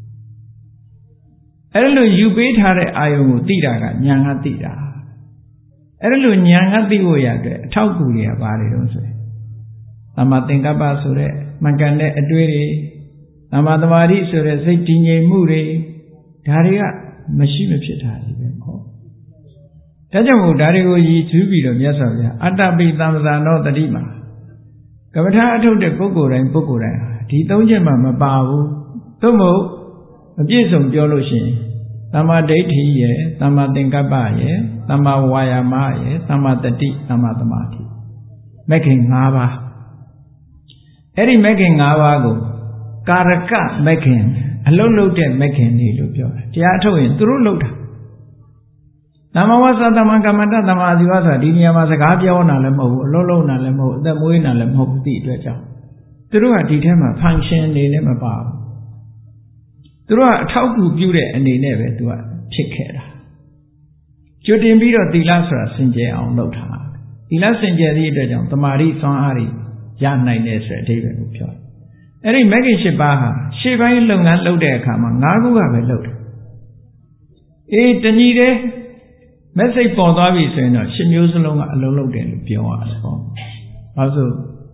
အဲ့လိုယူပေးထားတဲ့အာယုံကိုသိတာကဉာဏ်ကသိတာအဲ့လိုဉာဏ်ကသိဖို့ရတဲ့အထောက်အကူတွေကဘာတွေတော့ဆိုရင်သမ္မာသင်္ကပ္ပဆိုတဲ့မှန်ကန်တဲ့အတွေ့တွေသမ္မာသမာဓိဆိုတဲ့စိတ်တည်ငြိမ်မှုတွေဒါတွေကမရှိမဖြစ်တာကြီးပဲပေါ့ဒါကြောင့်မို့ဒါတွေကိုရည်ကျူးပြီးတော့မြတ်စွာဘုရားအတ္တပိသမ္ပဇာနောတတိမှာကမ္မထာအထုတ်တဲ့ပုဂ္ဂိုလ်တိုင်းပုဂ္ဂိုလ်တိုင်းဒီသုံးချက်မှမပါဘူးသို့မဟုတ်အပြည့်စုံပြောလို့ရှိရင်သမ္မာဒိဋ္ဌိရယ်သမ္မာသင်္ကပ္ပရယ်သမ္မာဝါယာမရယ်သမ္မာတတိသမ္မာသမာဓိမဂ်ခင်၅ပါးအဲ့ဒီမဂ်ခင်၅ပါးကိုကာရကမဂ်ခင်အလုံးလုံးတဲ့မဂ်ခင်တွေလို့ပြောတယ်တရားအထုတ်ရင်သူတို့လုပ်တာသမ္မာဝါစာသမ္မာကမ္မတသမ္မာအာဇီဝဆိုတာဒီနေရာမှာစကားပြောတာလည်းမဟုတ်ဘူးအလုံးလုံးတာလည်းမဟုတ်အသက်မွေးတာလည်းမဟုတ်ဘူးဒီအတွက်ကြောင့်သူတို့ကဒီထဲမှာ function နေလည်းမပါဘူးသူတို့ကအထောက်အကူပြုတဲ့အနေနဲ့ပဲသူကဖြစ်ခဲ့တာကြိုတင်ပြီးတော့သီလဆိုတာစင်ကြယ်အောင်လုပ်ထားသီလစင်ကြယ်သည့်အတွက်ကြောင့်တမာတိစွမ်းအားတွေရနိုင်တယ်ဆိုတဲ့အဓိပ္ပာယ်ကိုပြောတယ်အဲ့ဒီမဂ္ဂင်၈ပါးဟာရှေ့ပိုင်းလုပ်ငန်းလုပ်တဲ့အခါမှာ၅ခုကပဲလုပ်တယ်အေးတညီတဲ့ message ပေါ်သွားပြီဆိုရင်တော့ရှစ်မျိုးစလုံးကအလုံးလုံးတယ်လို့ပြောရတယ်ပေါ့ဘာလို့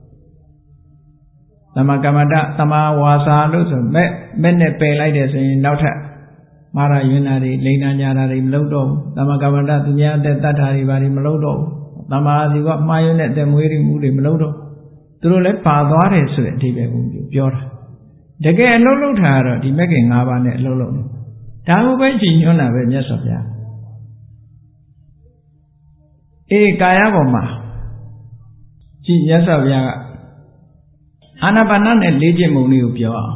သမကမ္မတသမဝါစာလို့ဆိုမဲ့မဲ့နဲ့ပယ်လိုက်တယ်ဆိုရင်နောက်ထပ်မာရယွန်းတာတွေလိန်နာညာတာတွေမလုပ်တော့ဘူးသမကမ္မတသူများတဲ့တတ်တာတွေဘာတွေမလုပ်တော့ဘူးသမအာဇီဝမှားယွန်းတဲ့အသက်မွေးမှုတွေမလုပ်တော့သူတို့လည်းပါသွားတယ်ဆိုတဲ့အဓိပ္ပာယ်ကိုပြောတာတကယ်အလုံးလုံးထားတော့ဒီမဂ္ဂင်၅ပါးနဲ့အလုံးလုံးဒါကိုပဲကြည်ညွှန်းတာပဲမြတ်စွာဘုရားအေးကာယပေါ်မှာကြည်မြတ်စွာဘုရားကအာနာပါနနဲ့လေ့ကျင့်ပုံလေးကိုပြောအောင်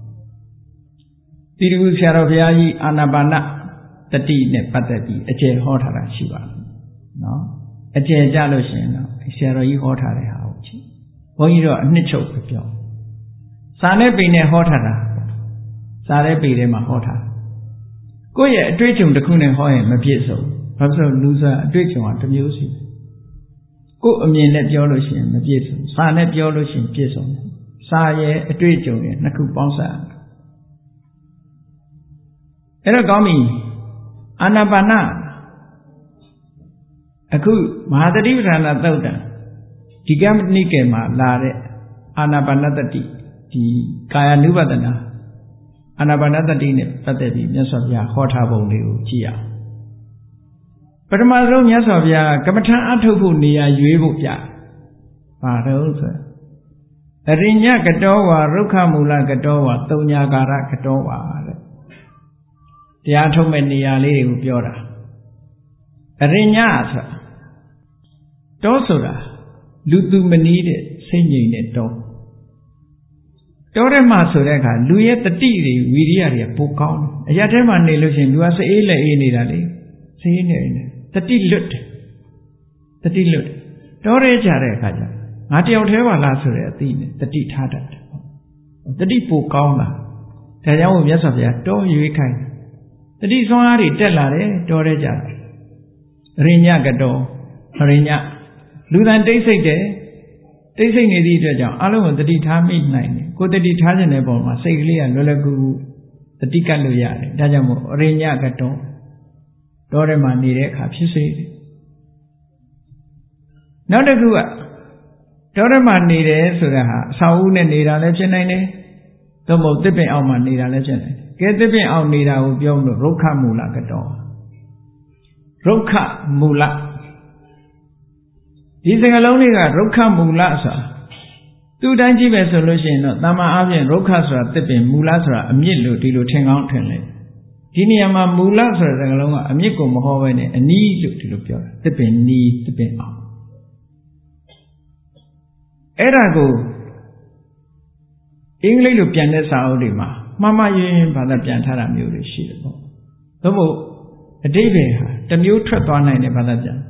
တိရဝဆရာတော်ဘုရားကြီးအာနာပါနတတိနဲ့ပတ်သက်ပြီးအကျယ်ဟောထားတာရှိပါတယ်နော်အကျယ်ကြလို့ရှိရင်တော့ဆရာတော်ကြီးဟောထားတဲ့ဟာကိုကြည့်ဘုန်းကြီးတော့အနှစ်ချုပ်ပဲပြောစာနဲ့ပေနဲ့ဟောထားတာစာနဲ့ပေထဲမှာဟောထားကိုယ့်ရဲ့အတွေ့အကြုံတစ်ခုနဲ့ဟောရင်မပြည့်စုံဘာလို့လဲလူစားအတွေ့အကြုံကတစ်မျိုးစီကိုယ့်အမြင်နဲ့ပြောလို့ရှိရင်မပြည့်စုံစာနဲ့ပြောလို့ရှိရင်ပြည့်စုံစာရဲ့အတွေ့အကြုံရဲ့နှစ်ခုပေါင်းစပ်အဲ့တော့ကောင်းပြီအာနာပါနအခုမဟာသတိပဋ္ဌာန်သုတ်တံဒီကမ္မနိကေမှာလာတဲ့အာနာပါနတတိဒီကာယ ानु ပဒနာအာနာပါနတတိနဲ့ပတ်သက်ပြီးမြတ်စွာဘုရားဟောထားပုံလေးကိုကြည့်ရအောင်ပထမဆုံးမြတ်စွာဘုရားကမ္မထာအထုတ်ဖို့နေရာရွေးဖို့ပြပါတော့ဆိုအရိညကတောဝါရုက္ခမူလကတောဝါတုံညာကာရကတောဝါတဲ့တရားထုတ်မဲ့နေရာလေးတွေကိုပြောတာအရိညဆိုတောဆိုတာလူသူမနီးတဲ့စိတ်ငြိမ်တဲ့တောတောထဲမှာဆိုတဲ့အခါလူရဲ့တတိတွေဝီရိယတွေပိုကောင်းတယ်အရာထဲမှာနေလို့ရှိရင်လူကစိတ်အေးလက်အေးနေတာလေစိတ်နေနေတတိလွတ်တယ်တတိလွတ်တောရဲကြတဲ့အခါကျငါတယောက်တည်းပါလားဆိုတဲ့အသိနဲ့တတိထားတတ်တယ်တတိပိုကောင်းတာဒါကြောင့်မြတ်စွာဘုရားတောရွေးခိုင်းတတိစွမ်းအားတွေတက်လာတယ်တောရဲကြတယ်အရိညကတောအရိညလူတန်တိတ်ဆိတ်တယ်တိတ်ဆိတ်နေသည့်အတွက်ကြောင့်အလုံးကိုတတိထားမိနိုင်တယ်ကိုတတိထားခြင်းတဲ့ပုံမှာစိတ်ကလေးကလွယ်လွယ်ကူကူတတိကတ်လို့ရတယ်ဒါကြောင့်မို့အရိညကတောတောထဲမှာနေတဲ့အခါဖြစ်စေတယ်နောက်တစ်ခုကတောထဲမှာနေတယ်ဆိုတဲ့ဟာအဆောက်အဦနဲ့နေတာလည်းဖြစ်နိုင်တယ်သို့မဟုတ်သစ်ပင်အောက်မှာနေတာလည်းဖြစ်နိုင်တယ်ကဲသစ်ပင်အောက်နေတာကိုပြောလို့ရုက္ခမူလကတောရုက္ခမူလဒီစကားလုံးလေးကရုက္ခမူလဆိုတာသူ့တိုင်းကြည့်ပဲဆိုလို့ရှိရင်တော့တမ္မာအားဖြင့်ရုက္ခဆိုတာသစ်ပင်မူလဆိုတာအမြစ်လို့ဒီလိုထင်ကောင်းထင်လိုက်ဒီနေရာမှာမူလဆိုတဲ့စကားလုံးကအမြစ်ကိုမဟောဘဲနဲ့အနီးလို့ဒီလိုပြောတာသစ်ပင်နီးသစ်ပင်အောင်အဲ့ဒါကိုအင်္ဂလိပ်လိုပြန်တဲ့စာအုပ်တွေမှာမှားမှားယွင်းယွင်းဘာသာပြန်ထားတာမျိုးတွေရှိတယ်ပေါ့သို့မဟုတ်အတိပ္ပယ်ဟာတစ်မျိုးထွက်သွားနိုင်တဲ့ဘာသာပြန်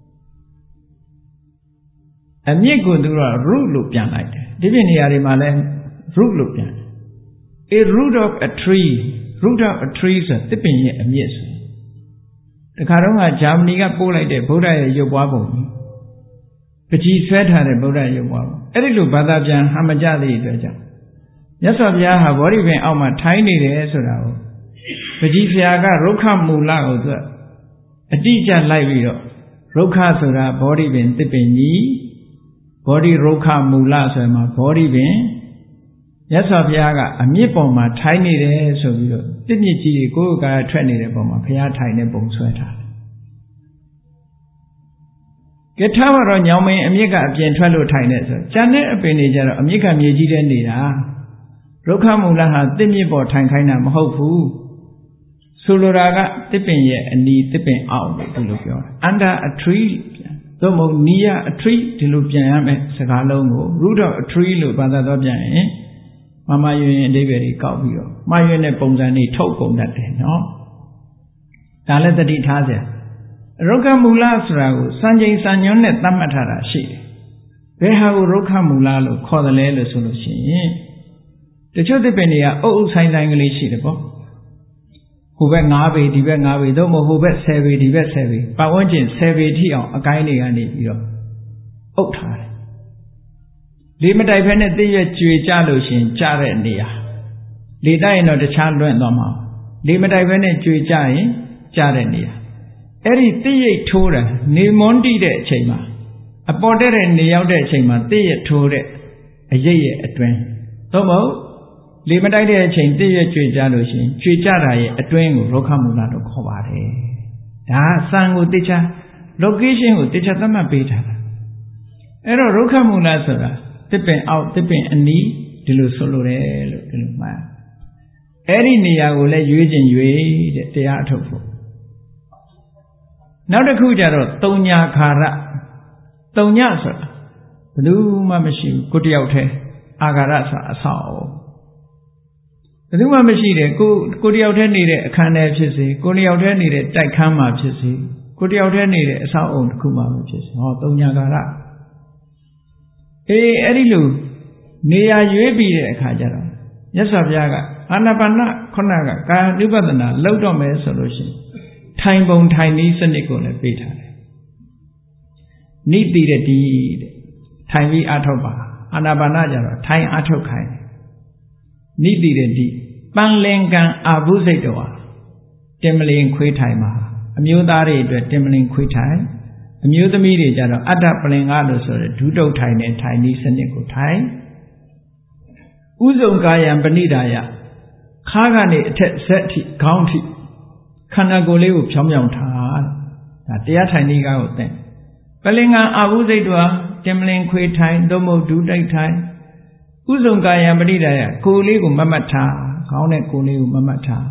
အမြစ်ကိုသူက root လို့ပြန်လိုက်တယ်ဒီပြင်နေရာတွေမှာလဲ root လို့ပြန်တယ် a root of a tree root of a tree ဆိုတစ်ပင်ရဲ့အမြစ်ဆိုတခါတော့ကဂျာမနီကပို့လိုက်တဲ့ဗုဒ္ဓရဲ့ရုပ်ပွားပုံပကြီးဆွဲထားတဲ့ဗုဒ္ဓရုပ်ပွားပုံအဲ့ဒီလိုဘာသာပြန်ဟမကြသည့်အတွက်ကြောင့်မြတ်စွာဘုရားဟာဗောဓိပင်အောက်မှာထိုင်းနေတယ်ဆိုတာကိုပကြီးဖျားကရုက္ခမူလကိုသူအတိအကျလိုက်ပြီးတော့ရုက္ခဆိုတာဗောဓိပင်တစ်ပင်ကြီးဗောဓိရုက္ခမူလဆိုမှာဗောဓိပင်မြတ်စွာဘုရားကအမြစ်ပေါ်မှာထိုင်းနေတယ်ဆိုပြီးတော့တစ်မြစ်ကြီးကိုကိုယ်ကထွက်နေတဲ့ပုံမှာဘုရားထိုင်တဲ့ပုံဆွဲထားတယ်ကထားမှာတော့ညောင်မင်းအမြစ်ကအပြင်ထွက်လို့ထိုင်နေဆိုကျန်တဲ့အပင်တွေကျတော့အမြစ်ကမြေကြီးထဲနေတာရုက္ခမူလဟာတစ်မြစ်ပေါ်ထိုင်ခိုင်းတာမဟုတ်ဘူးဆိုလိုတာကတစ်ပင်ရဲ့အနီးတစ်ပင်အောက်လို့ဒီလိုပြောတာ under a tree သို့မဟုတ် near a tree ဒီလိုပြန်ရမယ်စကားလုံးကို root of a tree လို့ဘာသာတော့ပြန်ရင်မမယွင်အဓိပ္ပာယ်ကြီးကောက်ပြီးတော့မှားယွင်းတဲ့ပုံစံတွေထုတ်ကုန်တတ်တယ်နော်ဒါလည်းသတိထားစရာရုက္ခမူလဆိုတာကိုစံချိန်စံညွှန်းနဲ့သတ်မှတ်ထားတာရှိတယ်ဘယ်ဟာကိုရုက္ခမူလလို့ခေါ်တယ်လဲလို့ဆိုလို့ရှိရင်တချို့သစ်ပင်တွေကအုပ်အုပ်ဆိုင်ဆိုင်ကလေးရှိတယ်ပေါ့ဟိုဘက်၅ပေဒီဘက်၅ပေသို့မဟုတ်ဟိုဘက်၁၀ပေဒီဘက်၁၀ပေပတ်ဝန်းကျင်၁၀ပေထိအောင်အကိုင်းတွေကနေပြီးတော့အုပ်ထားတယ်လေမတိုက်ဖက်နဲ့တည့်ရွက်ကြွေကြလို့ရှိရင်ကြတဲ့နေရာလေတိုက်ရင်တော့တခြားလွင့်သွားမှာလေမတိုက်ဖက်နဲ့ကြွေကြရင်ကြတဲ့နေရာအဲ့ဒီတည့်ရိပ်ထိုးတာနေမွန်းတိတဲ့အချိန်မှာအပေါ်တက်တဲ့နေရောက်တဲ့အချိန်မှာတည့်ရထိုးတဲ့အရိပ်ရဲ့အတွင်းသို့မဟုတ်လေမတိုက်တဲ့အချိန်တည့်ရကြွေကြလို့ရှိရင်ကြွေကြတာရဲ့အတွင်းကိုရုက္ခမူလလို့ခေါ်ပါတယ်ဒါစံကိုတခြား location ကိုတခြားသတ်မှတ်ပေးထားတာအဲ့တော့ရုက္ခမူလဆိုတာတစ်ပင်အောက်တစ်ပင်အနီးဒီလိုဆိုလိုတယ်လို့ဒီလိုမှတ်အဲ့ဒီနေရာကိုလည်းရွေးခြင်းရွေးတဲ့တရားအထုတ်ဖို့နောက်တစ်ခုကျတော့တုံညာခါရတုံညဆိုတာဘယ်သူမှမရှိဘူးကိုတယောက်တည်းအာဃာရဆိုတာအဆောက်အဦဘယ်သူမှမရှိတယ်ကိုကိုတယောက်တည်းနေတဲ့အခန်းထဲဖြစ်စေကိုတယောက်တည်းနေတဲ့တိုက်ခန်းမှာဖြစ်စေကိုတယောက်တည်းနေတဲ့အဆောက်အဦတစ်ခုမှမဖြစ်စေဟောတုံညာခါရအေးအဲ့ဒီလိုနေရာရွေးပြီးတဲ့အခါကျတော့မြတ်စွာဘုရားကအာနာပါနခုနကကာယ ानु ပဒနာလောက်တော့မယ်ဆိုလို့ရှိရင်ထိုင်ပုံထိုင်နည်းစနစ်ကိုလည်းပေးထားတယ်နိတိရတိတဲ့ထိုင်ပြီးအထောက်ပါအာနာပါနကြတော့ထိုင်အထောက်ခိုင်းနိတိရတိပန်းလင်ကံအာဘုစိတ်တော်ဟာတင်မလင်ခွေးထိုင်မှာအမျိုးသားတွေအတွက်တင်မလင်ခွေးထိုင်အမျိုးသမီးတွေကြတော့အတ္တပလင်ကားလို့ဆိုတဲ့ဒုတုတ်ထိုင်တဲ့ထိုင်နည်းစနစ်ကိုထိုင်ဥဇုံကာယံပဏိဒါယခါးကနေအထက်ဇက်ထိခေါင်းထိခန္ဓာကိုယ်လေးကိုဖြောင်းဖြောင်းထားဒါတရားထိုင်နည်းကားကိုသင်ပလင်ကံအာဘုစိတ်တော်တင်မလင်ခွေးထိုင်သို့မဟုတ်ဒုတိတ်ထိုင်ဥဇုံကာယံပဏိဒါယကိုယ်လေးကိုမမတ်ထားခေါင်းနဲ့ကိုယ်လေးကိုမမတ်ထား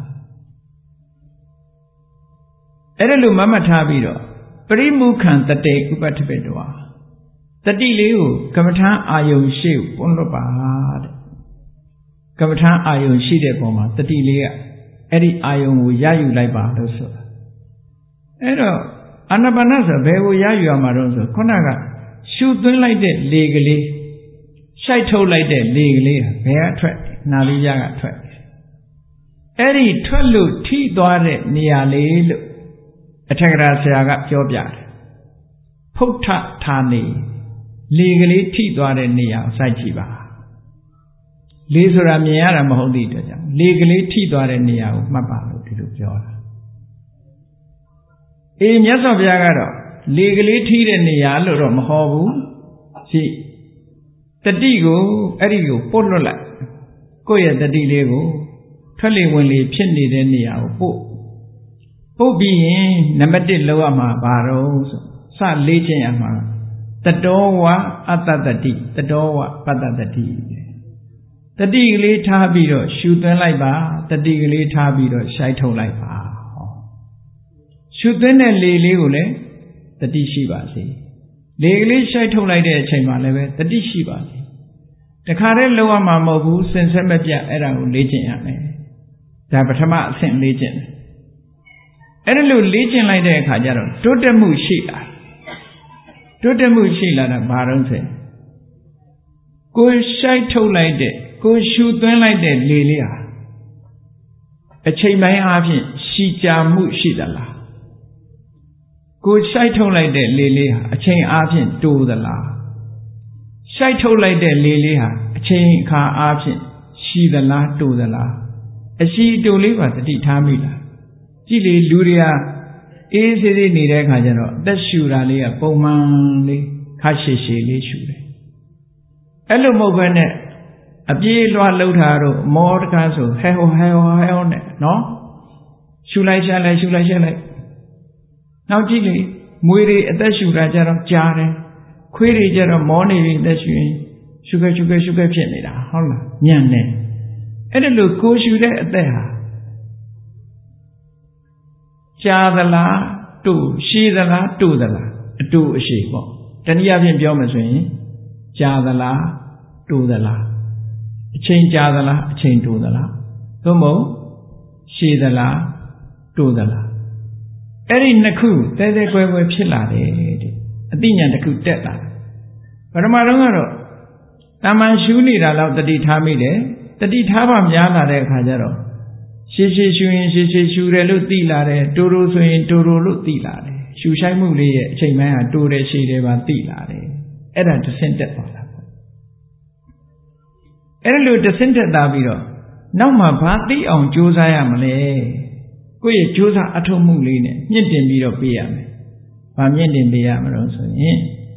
အဲ့ဒါလိုမမတ်ထားပြီးတော့ပရိမုခံတတေဥပဋ္ဌိပေတောတတိလေးကိုကမ္မထာအာယုံရှိပွန်းလွတ်ပါတဲ့ကမ္မထာအာယုံရှိတဲ့ပုံမှာတတိလေးကအဲ့ဒီအာယုံကိုရယူလိုက်ပါလို့ဆိုတာအဲ့တော့အာနာပါနဆိုဘယ်ကိုရယူရမှာတော့ဆိုခုနကရှုသွင်းလိုက်တဲ့လေကလေးရှိုက်ထုတ်လိုက်တဲ့လေကလေးဘယ်ကထွက်နာလိယကထွက်အဲ့ဒီထွက်လို့ထိသွားတဲ့နေရာလေးလို့အထက်ကရာဆရာကပြောပြတယ်ဖုဋ္ဌဌာနေလေကလေးထိသွားတဲ့နေရာကိုစိုက်ကြည့်ပါလေဆိုတာမြင်ရတာမဟုတ်သည့်အတွက်ကြောင့်လေကလေးထိသွားတဲ့နေရာကိုမှတ်ပါလို့ဒီလိုပြောတာအေးမြတ်စွာဘုရားကတော့လေကလေးထိတဲ့နေရာလို့တော့မဟောဘူးရှိတတိကိုအဲ့ဒီကိုပို့လွတ်လိုက်ကိုယ့်ရဲ့တတိလေးကိုထွက်လေဝင်လေဖြစ်နေတဲ့နေရာကိုပို့ပုတ်ပြီးရင်နံပါတ်တစ်လောက်ရမှာဘာတော့ဆိုစလေးချင်းရမှာတတောဝအတ္တတတိတတောဝပတ္တတတိတတိကလေးထားပြီးတော့ရှူသွင်းလိုက်ပါတတိကလေးထားပြီးတော့ရှိုက်ထုတ်လိုက်ပါဟောရှူသွင်းတဲ့လေလေးကိုလည်းတတိရှိပါစေလေကလေးရှိုက်ထုတ်လိုက်တဲ့အချိန်မှာလည်းပဲတတိရှိပါစေတခါတည်းလောက်ရမှာမဟုတ်ဘူးစင်ဆက်မပြတ်အဲ့ဒါကိုလေ့ကျင့်ရမယ်ဒါပထမအဆင့်လေ့ကျင့်တယ်အဲ့ဒါလို့လေ့ကျင့်လိုက်တဲ့အခါကျတော့တိုးတက်မှုရှိလာတိုးတက်မှုရှိလာတာဘာလို့ဆိုကိုရှိုက်ထုတ်လိုက်တဲ့ကိုရှူသွင်းလိုက်တဲ့လေလေးဟာအချိန်ပိုင်းအားဖြင့်ရှည်ကြာမှုရှိသလားကိုရှိုက်ထုတ်လိုက်တဲ့လေလေးဟာအချိန်အားဖြင့်တိုးသလားရှိုက်ထုတ်လိုက်တဲ့လေလေးဟာအချိန်အခါအားဖြင့်ရှည်သလားတိုးသလားအရှိတိုးလေးပါတတိထားမိလားကြည့်လေလူတွေကအေးဆေးဆေးနေတဲ့အခါကျတော့အသက်ရှူတာလေးကပုံမှန်လေးခါရှည်ရှည်လေးရှူတယ်အဲ့လိုမဟုတ်ဘဲနဲ့အပြေးလွှားလှုပ်တာတော့မောတကားဆိုဟဲဟောဟဲဟောဟဲဟောနဲ့နော်ရှူလိုက်ရှာလိုက်ရှူလိုက်ရှာလိုက်နောက်ကြည့်လေမွေတွေအသက်ရှူတာကြတော့ကြားတယ်ခွေးတွေကြတော့မောနေပြီအသက်ရှူရင်ရှူခဲ့ရှူခဲ့ရှူခဲ့ဖြစ်နေတာဟုတ်လားညံ့နေအဲ့ဒါလို့ကိုရှူတဲ့အသက်ဟာကြားသလားတို့ရှည်သလားတို့သလားအတူအရှိပေါ့တနည်းအားဖြင့်ပြောမှဆိုရင်ကြားသလားတို့သလားအချိန်ကြာသလားအချိန်တိုးသလားသို့မဟုတ်ရှည်သလားတိုးသလားအဲ့ဒီနှစ်ခုတဲတဲကွဲကွဲဖြစ်လာတယ်တဲ့အသိဉာဏ်တစ်ခုတက်လာပထမတော့ကတော့တာမန်ရှူနေတာလောက်တတိထားမိတယ်တတိထားပါများလာတဲ့အခါကျတော့ရှည်ရှည်ရှူရင်ရှည်ရှည်ရှူတယ်လို့သိလာတယ်တိုးတိုးဆိုရင်တိုးတိုးလို့သိလာတယ်ရှူဆိုင်မှုလေးရဲ့အချိန်ပိုင်းဟာတိုးတယ်ရှည်တယ်ပါသိလာတယ်အဲ့ဒါတစ်ဆင့်တက်သွားတာအဲ့လိုတဆင့်တက်တာပြီးတော့နောက်မှဘာသိအောင်ကြိုးစားရမလဲကိုယ့်ရဲ့ကြိုးစားအထောက်မှုလေးနဲ့မြင့်တင်ပြီးတော့ပေးရမယ်ဘာမြင့်တင်ပေးရမလို့ဆိုရင်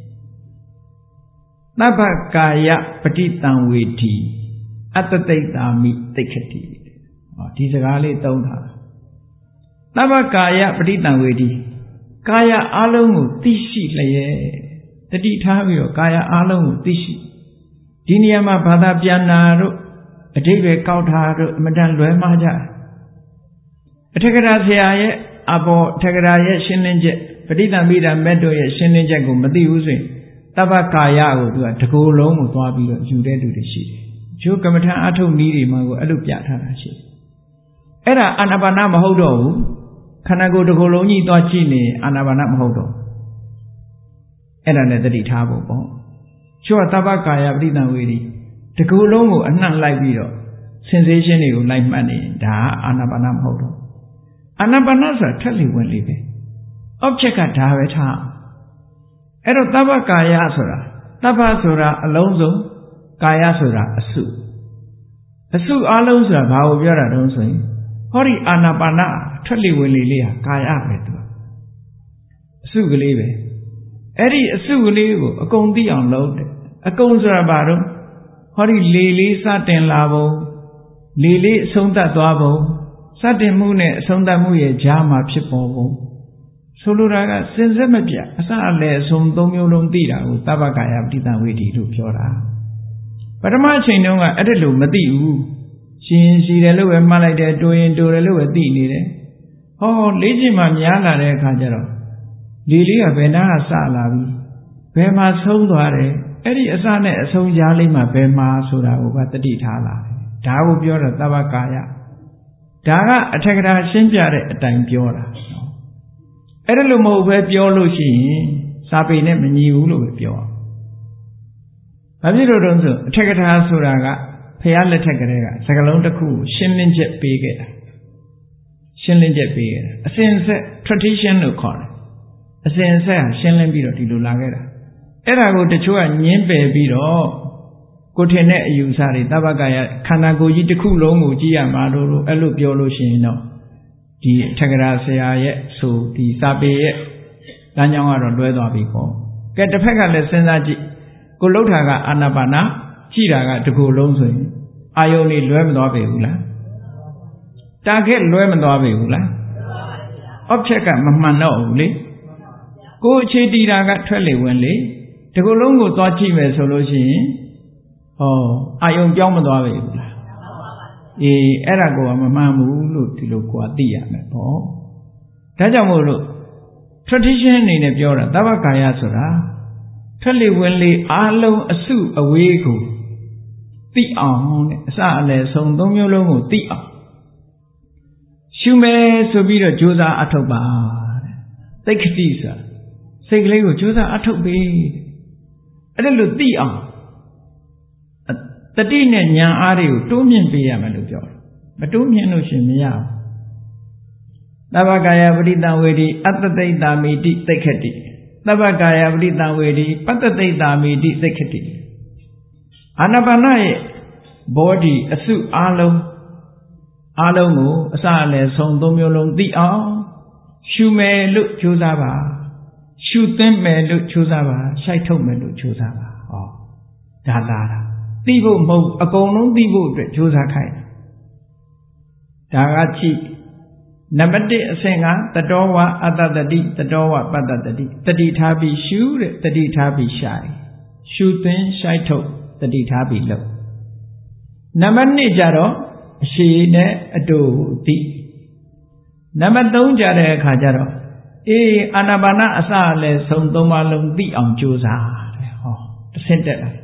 သဗ္ဗကာယပဋိတံဝေတိအတ္တသိတာမိသိက္ခတိဟောဒီစကားလေးသုံးတာသဗ္ဗကာယပဋိတံဝေတိကာယအလုံးကိုသိရှိလျက်တတိထားပြီးတော့ကာယအလုံးကိုသိရှိဒီနေရာမှာဘာသာပြန်နာတို့အဓိပ္ပာယ်ကောက်တာတို့အမတန်လွဲမှားကြအထက်ကရာဆရာရဲ့အဘောအထက်ကရာရဲ့ရှင်းလင်းချက်ပဋိသင်္ပိဒမက်တို့ရဲ့ရှင်းလင်းချက်ကိုမသိဘူးဆိုရင်တပ္ပကာယကိုသူကတကူလုံးကိုသွားပြီးတော့ယူတဲ့လူတွေရှိတယ်။ကျိုးကမ္မထအထုတ်နည်းတွေမှာကိုအဲ့လိုပြထားတာရှိတယ်။အဲ့ဒါအာနာပါနမဟုတ်တော့ဘူးခန္ဓာကိုယ်တကူလုံးကြီးသွားကြည့်နေအာနာပါနမဟုတ်တော့အဲ့ဒါနဲ့တတိထားဖို့ပေါ့ကျိုးကတပ္ပကာယပဋိသင်္ဝေဒီတကူလုံးကိုအနှံ့လိုက်ပြီးတော့ sensation တွေကိုလိုက်မှတ်နေဒါအာနာပါနမဟုတ်တော့အာနာပါနဆိုတာထက်လေဝင်လေပဲ object ကဒါပဲထားအဲ့တော့တပ္ပကာယဆိုတာတပ္ပဆိုတာအလုံးစုံကာယဆိုတာအစုအစုအလုံးဆိုတာဘာကိုပြောတာတုံးဆိုရင်ဟောဒီအာနာပါနထက်လေဝင်လေလေးဟာကာယပဲသူအစုကလေးပဲအဲ့ဒီအစုကလေးကိုအကုန်သိအောင်လုပ်တယ်အကုန်ဆိုတာဘာတော့ဟောဒီလေလေးစတင်လာပုံလေလေးအဆုံးသတ်သွားပုံစတင်မှုနဲ့အဆုံးသတ်မှုရဲ့ကြားမှာဖြစ်ပေါ်ပုံဆိုလိုတာကစင်စစ်မပြတ်အစအလယ်အဆုံးသုံးမျိုးလုံးသိတာကိုတပ္ပကာယပဋိသင်္ဝေဒီလို့ပြောတာပထမအချိန်တုန်းကအဲ့ဒါလို့မသိဘူးရှင်ရှိတယ်လို့ပဲမှတ်လိုက်တယ်တိုးရင်တိုးတယ်လို့ပဲသိနေတယ်ဟောလေ့ကျင့်မှများလာတဲ့အခါကျတော့လေလေးကဘယ်နာကစလာပြီဘယ်မှာဆုံးသွားတယ်အဲ့ဒီအစနဲ့အဆုံးကြားလေးမှာဘယ်မှာဆိုတာကိုကတတိထားလာတယ်ဒါကိုပြောတာတပ္ပကာယဒါကအထက်ကရာရှင်းပြတဲ့အတိုင်းပြောတာအဲ့ဒါလို့မဟုတ်ပဲပြောလို့ရှိရင်စာပေနဲ့မညီဘူးလို့ပဲပြောဘာဖြစ်လို့တုံးဆိုအထက်ကရာဆိုတာကဖျားလက်ထက်ကလေးကစကလုံးတစ်ခုရှင်းလင်းချက်ပေးခဲ့တာရှင်းလင်းချက်ပေးခဲ့တာအစဉ်ဆက် tradition လို့ခေါ်တယ်အစဉ်ဆက်ဟာရှင်းလင်းပြီးတော့ဒီလိုလာခဲ့တာအဲ့ဒါကိုတချို့ကညင်းပယ်ပြီးတော့ကိုထင်တဲ့အယူဆတွေတပ္ပကာယခန္ဓာကိုယ်ကြီးတစ်ခုလုံးကိုကြည့်ရမှာလို့အဲ့လိုပြောလို့ရှိရင်တော့ဒီထက်ကရာဆရာရဲ့ဆိုဒီစာပေရဲ့လမ်းကြောင်းကတော့လွဲသွားပြီပေါ့ကဲတစ်ဖက်ကလည်းစဉ်းစားကြည့်ကိုလှုပ်တာကအာနာပါနာကြည့်တာကတကူလုံးဆိုရင်အာယုန်นี่လွဲမသွားပေဘူးလားတာခဲ့လွဲမသွားပေဘူးလား object ကမမှန်တော့ဘူးလေကိုအခြေတည်တာကထွက်လေဝင်လေတကူလုံးကိုသွားကြည့်မယ်ဆိုလို့ရှိရင်ဟောအာယုံပြောင်းမသွားပဲဘူးလားအေးအဲ့ဒါကိုမမှန်ဘူးလို့ဒီလိုကိုယ်သိရမယ်ပေါ့ဒါကြောင့်မို့လို့ tradition အနေနဲ့ပြောတာတပ္ပကာယဆိုတာထွက်လေဝင်လေအားလုံးအစုအဝေးကိုသိအောင်တဲ့အစအလယ်ဆုံးသုံးမျိုးလုံးကိုသိအောင်ရှုမယ်ဆိုပြီးတော့ကြိုးစားအထောက်ပါတဲ့သိက္ခတိဆိုတာစိတ်ကလေးကိုကြိုးစားအထောက်ပေးအဲ့ဒါလို့သိအောင်တတိနဲ့ဉာဏ်အားတွေကိုတိုးမြင့်ပေးရမယ်လို့ပြောတယ်မတိုးမြင့်လို့ရှင်မရဘူးသဗ္ဗကာယပရိတံဝေဒီအတ္တသိတာမိတိသိက္ခတိသဗ္ဗကာယပရိတံဝေဒီပတ္တသိတာမိတိသိက္ခတိအာနာပါနရဲ့ body အစုအားလုံးအားလုံးကိုအစအလယ်ဆုံးသုံးမျိုးလုံးသိအောင်ရှုမယ်လို့ကြိုးစားပါရှုသွင်းမယ်လို့ကြိုးစားပါရှိုက်ထုတ်မယ်လို့ကြိုးစားပါဟောဒါလာတာသိဖို့မဟုတ်အကုန်လုံးသိဖို့အတွက်ကြိုးစားခိုင်းဒါကကြည့်နံပါတ်一အဆင့်ကတတောဝအတ္တတတိတတောဝပတ္တတတိတတိထားပြီးရှုတဲ့တတိထားပြီးရှိုက်ရှုသွင်းရှိုက်ထုတ်တတိထားပြီးလုပ်နံပါတ်二ကြတော့အရှိနဲ့အတူသိနံပါတ်သုံးကြတဲ့အခါကျတော့အေးအာနာပါနအစအလယ်ဆုံးသုံးပါလုံးသိအောင်ကြိုးစားတဲ့ဟောတစ်ဆင့်တက်လာ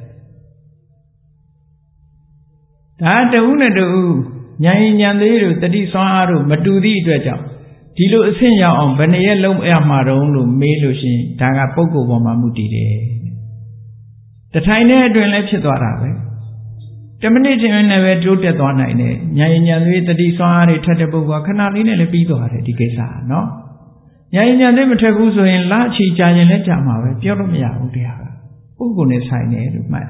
ဒါတဦးနဲ့တဦးဉာဏ်ဉာဏ်သေးတို့တတိဆွမ်းအားတို့မတူသည့်အတွက်ကြောင့်ဒီလိုအဆင့်ရောက်အောင်ဘယ်နှရက်လုံးရမှာတုံးလို့မေးလို့ရှိရင်ဒါကပုဂ္ဂိုလ်ပေါ်မှာမူတည်တယ်တထိုင်တဲ့အတွင်းလည်းဖြစ်သွားတာပဲတမိနစ်ချင်းနဲ့ပဲတိုးတက်သွားနိုင်တယ်ဉာဏ်ဉာဏ်သေးတတိဆွမ်းအားတွေထက်တဲ့ပုဂ္ဂိုလ်ကခဏလေးနဲ့လည်းပြီးသွားတယ်ဒီကိစ္စကနော်ဉာဏ်ဉာဏ်သေးမထက်ဘူးဆိုရင်လအချီကြာရင်လည်းကြာမှာပဲပြောလို့မရဘူးတရားကပုဂ္ဂိုလ်နဲ့ဆိုင်တယ်လို့မှတ်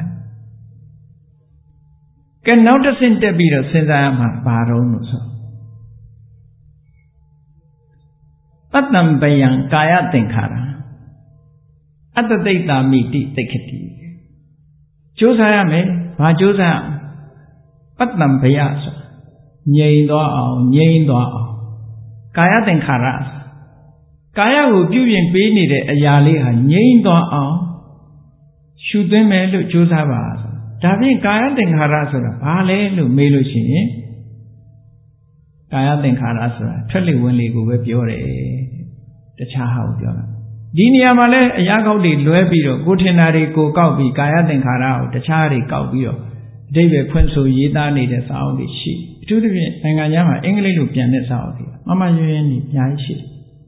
ကဲနောက်တစ်ဆင့်တက်ပြီးတော့စဉ်းစားရမှာဘာတော့လို့ဆိုပတ္တံပယံကာယသင်္ခါရအတ္တသိတာမိတိသိက္ခတိကြိုးစားရမယ်ဘာကြိုးစားပတ္တံပယဆိုငြိမ်သွားအောင်ငြိမ်သွားအောင်ကာယသင်္ခါရကာယကိုပြုပြင်ပေးနေတဲ့အရာလေးဟာငြိမ်သွားအောင်ရှုသွင်းမယ်လို့ကြိုးစားပါဒါဖြင့်ကာယသင်္ခါရဆိုတာဘာလဲလို့မေးလို့ရှိရင်ကာယသင်္ခါရဆိုတာထွက်လေဝင်လေကိုပဲပြောတယ်တခြားဟာကိုပြောတာဒီနေရာမှာလဲအရာကောက်တွေလွဲပြီးတော့ကိုထင်တာတွေကိုကောက်ပြီးကာယသင်္ခါရကိုတခြားတွေကောက်ပြီးတော့အဓိပ္ပာယ်ဖွင့်ဆိုရေးသားနေတဲ့စာအုပ်တွေရှိအထူးသဖြင့်နိုင်ငံခြားမှာအင်္ဂလိပ်လိုပြန်တဲ့စာအုပ်တွေမမရွရင်းနေအများကြီးရှိ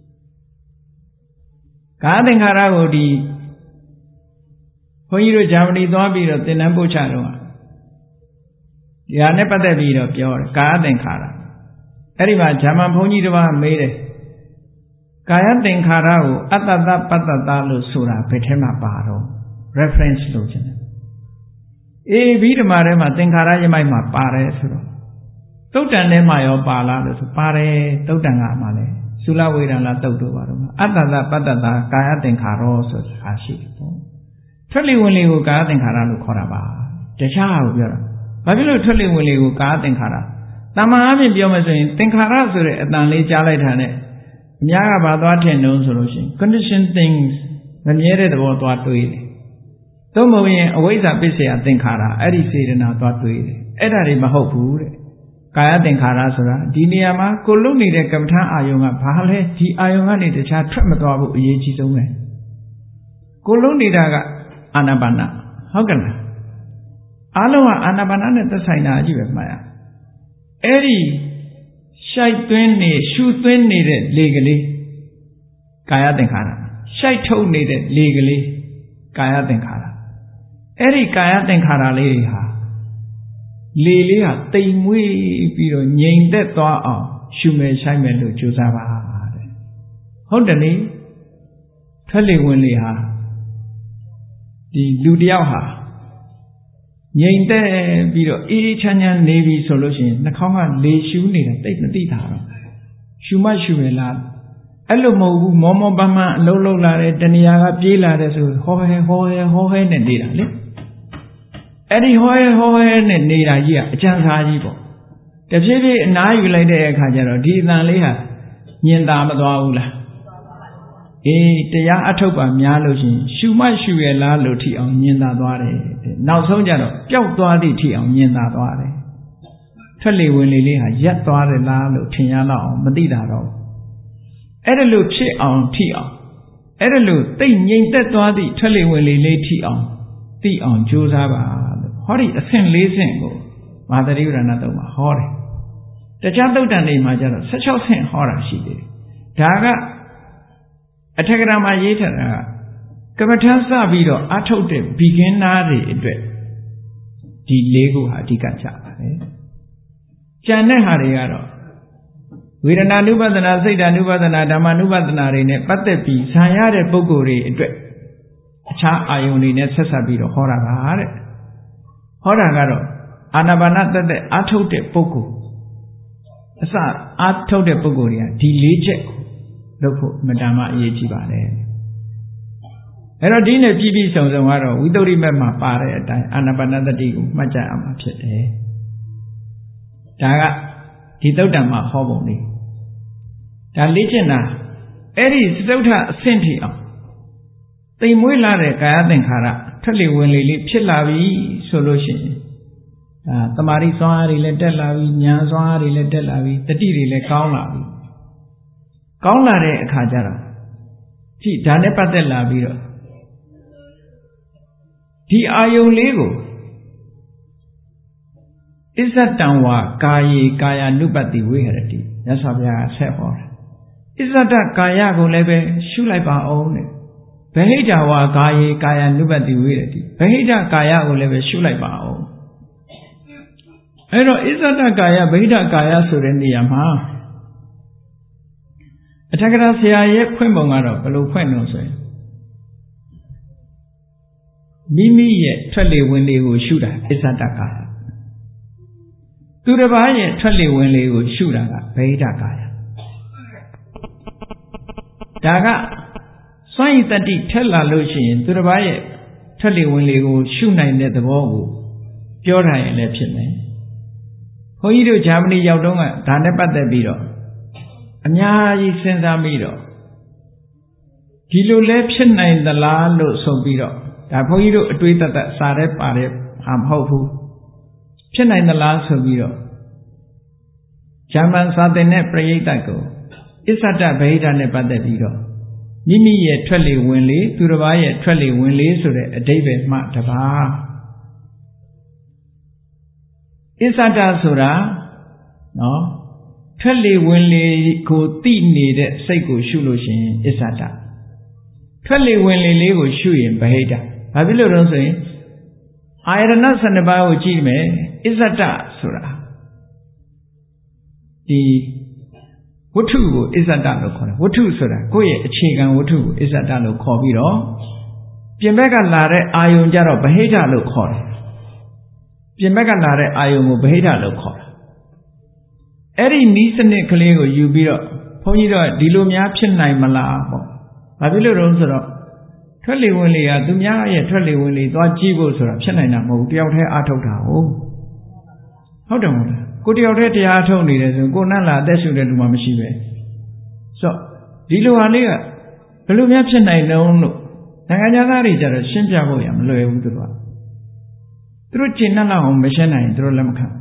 ကာယသင်္ခါရကိုဒီဘုန်းကြီးတို့ဂျာမနီသွားပြီးတော့သင်တန်းပို့ချတော့ဒီဟာနဲ့ပတ်သက်ပြီးတော့ပြောတယ်ကာယသင်္ခါရအဲ့ဒီမှာဂျာမန်ဘုန်းကြီးတစ်ပါးမေးတယ်ကာယသင်္ခါရကိုအတ္တတပတ္တတလို့ဆိုတာဘယ်ထဲမှာပါတော့ reference လို့ခြင်းအေးပြီးဓမ္မထဲမှာသင်္ခါရယမိုက်မှာပါတယ်ဆိုတော့သုတ်တန်ထဲမှာရောပါလားလို့ဆိုပါတယ်သုတ်တန်ကမှလည်းသုလဝေဒနာသုတ်တို့ပါတော့အတ္တတပတ္တတကာယသင်္ခါရောဆိုတာရှိတယ်ပေါ့ထွက်လေဝင်လေကိုကာယသင်္ခါရလို့ခေါ်တာပါတခြားကိုပြောတာဘာဖြစ်လို့ထွက်လေဝင်လေကိုကာယသင်္ခါရတမန်အပြင်ပြောမယ်ဆိုရင်သင်္ခါရဆိုတဲ့အတန်လေးကြားလိုက်တာနဲ့အများကဘာသွားထင်တုံးဆိုလို့ရှိရင် condition things မမြဲတဲ့သဘောသွားတွေးတယ်သို့မဟုတ်ရင်အဝိဇ္ဇာပစ္စယသင်္ခါရအဲ့ဒီစေတနာသွားတွေးတယ်အဲ့ဒါတွေမဟုတ်ဘူးတဲ့ကာယသင်္ခါရဆိုတာဒီနေရာမှာကိုလုံနေတဲ့ကမ္မထာအာယုံကဘာလဲဒီအာယုံကနေတခြားထွက်မသွားဘူးအရေးကြီးဆုံးပဲကိုလုံနေတာကအာနာပါနဟုတ်ကဲ့လားအားလုံးကအာနာပါနနဲ့သက်ဆိုင်တာကြီးပဲမှတ်ရအဲ့ဒီရှိုက်သွင်းနေရှုသွင်းနေတဲ့လေကလေးကာယသင်္ခါရရှိုက်ထုတ်နေတဲ့လေကလေးကာယသင်္ခါရအဲ့ဒီကာယသင်္ခါရလေးတွေဟာလေလေးဟာတိမ်မွေးပြီးတော့ငြိမ်သက်သွားအောင်ရှုမယ်ရှိုက်မယ်လို့ကြိုးစားပါတဲ့ဟုတ်တယ်လေထွက်လေဝင်လေဟာဒီလူတယောက်ဟာငြိမ်သက်ပြီးတော့အေးအေးချမ်းချမ်းနေပြီဆိုလို့ရှိရင်နှာခေါင်းကလေရှူးနေတာတိတ်မသိတာတော့ရှူမရှူရလားအဲ့လိုမဟုတ်ဘူးမောမောပန်းပန်းအလုံးလုံးလာတယ်တဏှာကပြေးလာတယ်ဆိုဟောဟဲဟောဟဲဟောဟဲနဲ့နေတာလေအဲ့ဒီဟောဟဲဟောဟဲနဲ့နေတာကြီးကအကျဉ်းစားကြီးပေါ့တဖြည်းဖြည်းအနားယူလိုက်တဲ့အခါကျတော့ဒီအတန်လေးဟာညင်သာမသွားဘူးလားအေးတရားအထုတ်ပါများလို့ရှိရင်ရှုမရှုရလားလို့ထိအောင်ညင်သာသွားတယ်နောက်ဆုံးကျတော့ပျောက်သွားသည့်ထိအောင်ညင်သာသွားတယ်ထွက်လေဝင်လေလေးဟာရက်သွားတယ်လားလို့ထင်ရတော့အောင်မသိတာတော့အဲ့ဒါလို့ဖြစ်အောင်ထိအောင်အဲ့ဒါလို့တိတ်ငြိမ်သက်သွားသည့်ထွက်လေဝင်လေလေးထိအောင်သိအောင်ကြိုးစားပါလို့ဟောဒီအဆင့်လေးဆင့်ကိုမဟာသတိပဋ္ဌာန်သုံးပါဟောတယ်တခြားသုတ်တန်တွေမှာကျတော့十六ဆင့်ဟောတာရှိတယ်ဒါကအထက်ကရာမှာရေးထားတာကမ္မထမ်းစပြီးတော့အထုတ်တဲ့ beginner တွေအတွက်ဒီလေးခုဟာအဓိကကြပါတယ်ကျန်တဲ့ဟာတွေကတော့ဝေဒနာနုပဒနာစိတ်ဓာနုပဒနာဓမ္မနုပဒနာတွေနဲ့ပတ်သက်ပြီးဇာရတဲ့ပုဂ္ဂိုလ်တွေအတွက်အခြားအာယုန်တွေနဲ့ဆက်ဆက်ပြီးတော့ဟောတာပါတဲ့ဟောတာကတော့အာနာပါနသက်သက်အာထုတ်တဲ့ပုဂ္ဂိုလ်အစအာထုတ်တဲ့ပုဂ္ဂိုလ်တွေကဒီလေးချက်လုပ်ဖို့မတ္တမအရေးကြီးပါတယ်အဲ့တော့ဒီနေ့ပြည့်ပြည့်စုံစုံကတော့ဝိသုဒ္ဓိမက်မှာပါတဲ့အတိုင်းအာနာပါနသတိကိုမှတ်ကြအောင်ဖြစ်တယ်ဒါကဒီသုတ်တံမှာဟောပုံလေးဒါလေ့ကျင့်တာအဲ့ဒီစတုထအဆင့်ထိအောင်တိမ်မွေးလာတဲ့ကာယသင်္ခါရထက်လေဝင်လေလေးဖြစ်လာပြီဆိုလို့ရှိရင်ဒါတမာရီစွမ်းအားတွေလည်းတက်လာပြီဉာဏ်စွမ်းအားတွေလည်းတက်လာပြီတတိတွေလည်းကောင်းလာပြီကောင်းလာတဲ့အခါကျတော့ဒီဒါနဲ့ပတ်သက်လာပြီးတော့ဒီအာယုံလေးကိုအစ္ဆတံဝါကာယေကာယ ानु ပတ္တိဝိဟရတိမြတ်စွာဘုရားဆက်ဟောတာအစ္ဆတကာယကိုလည်းပဲရှုလိုက်ပါအောင်တဲ့ဗဟိတဝါကာယေကာယ ानु ပတ္တိဝိဟရတိဗဟိတကာယကိုလည်းပဲရှုလိုက်ပါအောင်အဲ့တော့အစ္ဆတကာယဗဟိတကာယဆိုတဲ့နေရာမှာအထက်ကရာဆရာရဲ့ဖွင့်ပုံကတော့ဘယ်လိုဖွင့်လို့ဆိုရင်မိမိရဲ့ထွက်လေဝင်လေကိုရှုတာအစ္ဆတကာယသူတစ်ပါးရဲ့ထွက်လေဝင်လေကိုရှုတာကဗဟိတကာယဒါကစွန့်ရည်တတိထက်လာလို့ရှိရင်သူတစ်ပါးရဲ့ထွက်လေဝင်လေကိုရှုနိုင်တဲ့သဘောကိုပြောထားရင်လည်းဖြစ်မယ်ဘုန်းကြီးတို့ဂျာမနီရောက်တော့ကဒါနဲ့ပတ်သက်ပြီးတော့အများကြီးစဉ်းစားပြီးတော့ဒီလိုလဲဖြစ်နိုင်သလားလို့ဆိုပြီးတော့ဒါဘုန်းကြီးတို့အတွေးသက်သက်စာရဲပါတဲ့ဟာမဟုတ်ဘူးဖြစ်နိုင်သလားဆိုပြီးတော့ဂျာမန်စာသင်တဲ့ပရိသတ်ကိုအစ္ဆတဗဟိတနဲ့ပတ်သက်ပြီးတော့မိမိရဲ့ထွက်လေဝင်လေသူတစ်ပါးရဲ့ထွက်လေဝင်လေဆိုတဲ့အဓိပ္ပာယ်မှတပါးအစ္ဆတဆိုတာနော်ထွက်လေဝင်လေကိုသိနေတဲ့စိတ်ကိုရှုလို့ရှိရင်အစ္ဆတထွက်လေဝင်လေလေးကိုရှုရင်ဗဟိတဘာဖြစ်လို့လဲဆိုရင်အာယတနာဆယ်နှစ်ပါးကိုကြည့်မယ်အစ္ဆတဆိုတာဒီဝတ္ထုကိုအစ္ဆတလို့ခေါ်တယ်ဝတ္ထုဆိုတာကိုယ့်ရဲ့အခြေခံဝတ္ထုကိုအစ္ဆတလို့ခေါ်ပြီးတော့ပြင်ဘက်ကလာတဲ့အာယုံကြတော့ဗဟိတလို့ခေါ်တယ်ပြင်ဘက်ကလာတဲ့အာယုံကိုဗဟိတလို့ခေါ်တယ်အဲ့ဒီနီးစနစ်ကလေးကိုယူပြီးတော့ဘုန်းကြီးတို့ဒီလိုများဖြစ်နိုင်မလားပေါ့ဘာဖြစ်လို့လဲဆိုတော့ထွက်လေဝင်လေကသူများရဲ့ထွက်လေဝင်လေသွားကြည့်ဖို့ဆိုတာဖြစ်နိုင်တာမဟုတ်ဘူးတယောက်တည်းအားထုတ်တာဟုတ်ဟုတ်တယ်မဟုတ်လားကိုတယောက်တည်းတရားအားထုတ်နေတယ်ဆိုကိုနတ်လာအသက်ရှူတဲ့လူမှမရှိပဲဆိုတော့ဒီလိုဟာလေးကဘယ်လိုများဖြစ်နိုင်တုံးလို့နိုင်ငံသားတွေကြတော့ရှင်းပြဖို့ရမလွယ်ဘူးသူတို့ကသူတို့ကျင့်နှက်လောက်အောင်မရှင်းနိုင်သူတို့လက်မခံ